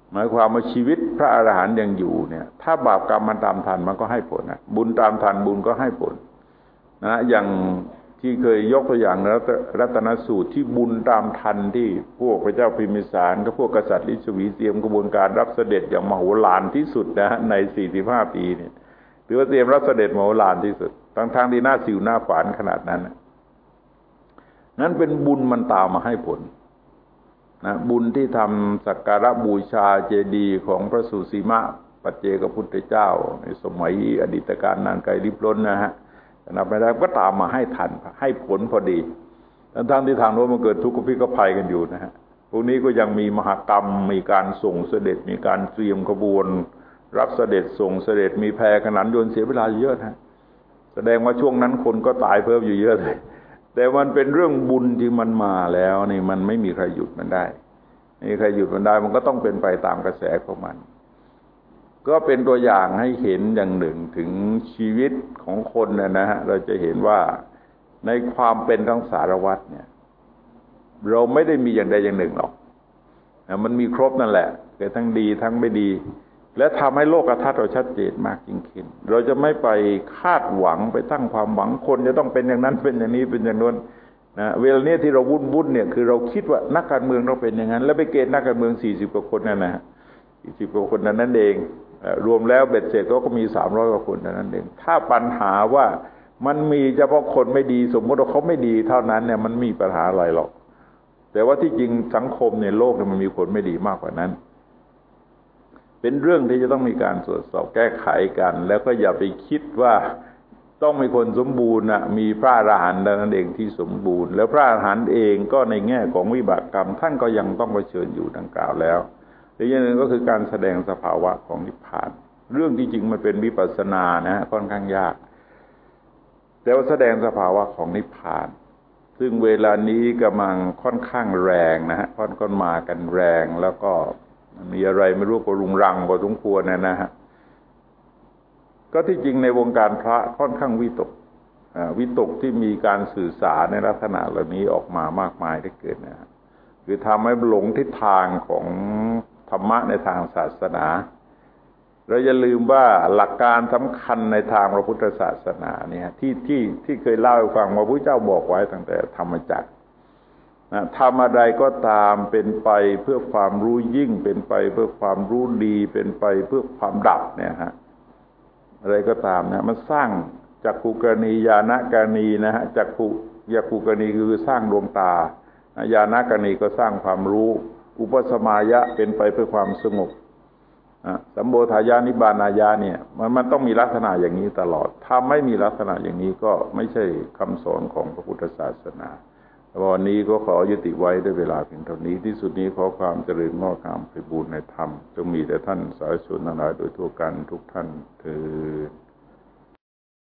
Speaker 1: หมายความว่าชีวิตพระอรหันต์ยังอยู่เนี่ยถ้าบาปกรรมมันตามทันมันก็ให้ผลนะบุญตามทันบุญก็ให้ผลนะอย่างที่เคยยกตัวอย่างรัตนสูตรที่บุญตามทันที่พวกพระเจ้าพิมพิสารกับพวกกษัตริย์ลิชวีเตรียมกระบวนการรับเสด็จอย่างมโหฬารที่สุดนะใน45 ปีเนี่ยถือว่าเตรียมรับเสด็จมโหฬารที่สุดทั้งที่หน้าสิวหน้าขวานขนาดนั้นนั้นเป็นบุญมันตามมาให้ผลนะบุญที่ทำสักการะบูชาเจดีย์ของพระสุสีมะปัจเจกพุทธเจ้าในสมัยอดีตการนานไกลลิบล้นนะฮะนับไม่ได้ก็ตามมาให้ทันให้ผลพอดีทั้งที่ทางโน้นมันเกิดทุกข์พิกภัยกันอยู่นะฮะพวกนี้ก็ยังมีมหากรรมมีการส่งเสด็จมีการเตรียมขบวนรับเสด็จส่งเสด็จมีแพขนานยนต์เสียเวลาเยอะนะแสดงว่าช่วงนั้นคนก็ตายเพิ่มอยู่เยอะเลยแต่มันเป็นเรื่องบุญที่มันมาแล้วนี่มันไม่มีใครหยุดมันได้ไม่มีใครหยุดมันได้มันก็ต้องเป็นไปตามกระแสของมันก็เป็นตัวอย่างให้เห็นอย่างหนึ่งถึงชีวิตของคนนะฮะเราจะเห็นว่าในความเป็นทั้งสารวัตรเนี่ยเราไม่ได้มีอย่างใดอย่างหนึ่งหรอกมันมีครบนั่นแหละเกิดทั้งดีทั้งไม่ดีและทำให้โลกทัศน์เราชัดเจนมากยิ่งขึ้นเราจะไม่ไปคาดหวังไปตั้งความหวังคนจะต้องเป็นอย่างนั้นเป็นอย่างนี้เป็นอย่างโน้นนะเวลานี้ที่เราวุ่นเนี่ยคือเราคิดว่านักการเมืองเราเป็นอย่างนั้นแล้วไปเกณฑ์นักการเมือง40 กว่าคนนั่นนะ40 กว่าคนนั้นเองรวมแล้วเบ็ดเสร็จก็มี300 กว่าคนนั่นเองถ้าปัญหาว่ามันมีเฉพาะคนไม่ดีสมมติว่าเขาไม่ดีเท่านั้นเนี่ยมันมีปัญหาอะไรหรอกแต่ว่าที่จริงสังคมในโลกเนี่ยมันมีคนไม่ดีมากกว่านั้นเป็นเรื่องที่จะต้องมีการตรวจสอบแก้ไขกันแล้วก็อย่าไปคิดว่าต้องมีคนสมบูรณ์นะมีพระอรหันต์นั่นเองที่สมบูรณ์แล้วพระอรหันต์เองก็ในแง่ของวิบากกรรมท่านก็ยังต้องเผชิญอยู่ดังกล่าวแล้วอีกอย่างหนึ่งก็คือการแสดงสภาวะของนิพพานเรื่องที่จริงมันเป็นวิปัสสนานะค่อนข้างยากแต่ว่าแสดงสภาวะของนิพพานซึ่งเวลานี้กำลังค่อนข้างแรงนะฮะค่อนมากันแรงแล้วก็มีอะไรไม่รู้ก็รุงรังพอสมควรนะฮะก็ที่จริงในวงการพระค่อนข้างวิตกที่มีการสื่อสารในลักษณะเหล่านี้ออกมามากมายได้เกิดนะฮะคือทำให้หลงทิศทางของธรรมะในทางศาสนาเราอย่าลืมว่าหลักการสำคัญในทางพระพุทธศาสนาเนี่ยที่เคยเล่าให้ฟังว่าพระเจ้าบอกไว้ตั้งแต่ธรรมจักรทำอะไรก็ตามเป็นไปเพื่อความรู้ยิ่งเป็นไปเพื่อความรู้ดีเป็นไปเพื่อความดับเนี่ยฮะอะไรก็ตามนะมันสร้างจักขุกรณีญาณกรณีนะฮะจักขุกรณีคือสร้างดวงตาญาณกรณีก็สร้างความรู้อุปสมายะเป็นไปเพื่อความสงบสัมโบธายานิบานายะเนี่ยมันต้องมีลักษณะอย่างนี้ตลอดถ้าไม่มีลักษณะอย่างนี้ก็ไม่ใช่คำสอนของพระพุทธศาสนาวันนี้ก็ขอยุติไว้ด้วยเวลาเพียงเท่านี้ที่สุดนี้ขอความเจริญงอกงามไพบูลย์ในธรรมจงมีแต่ท่านสาธุชนทั้งหลายโดยทั่วกันทุกท่านเทอญ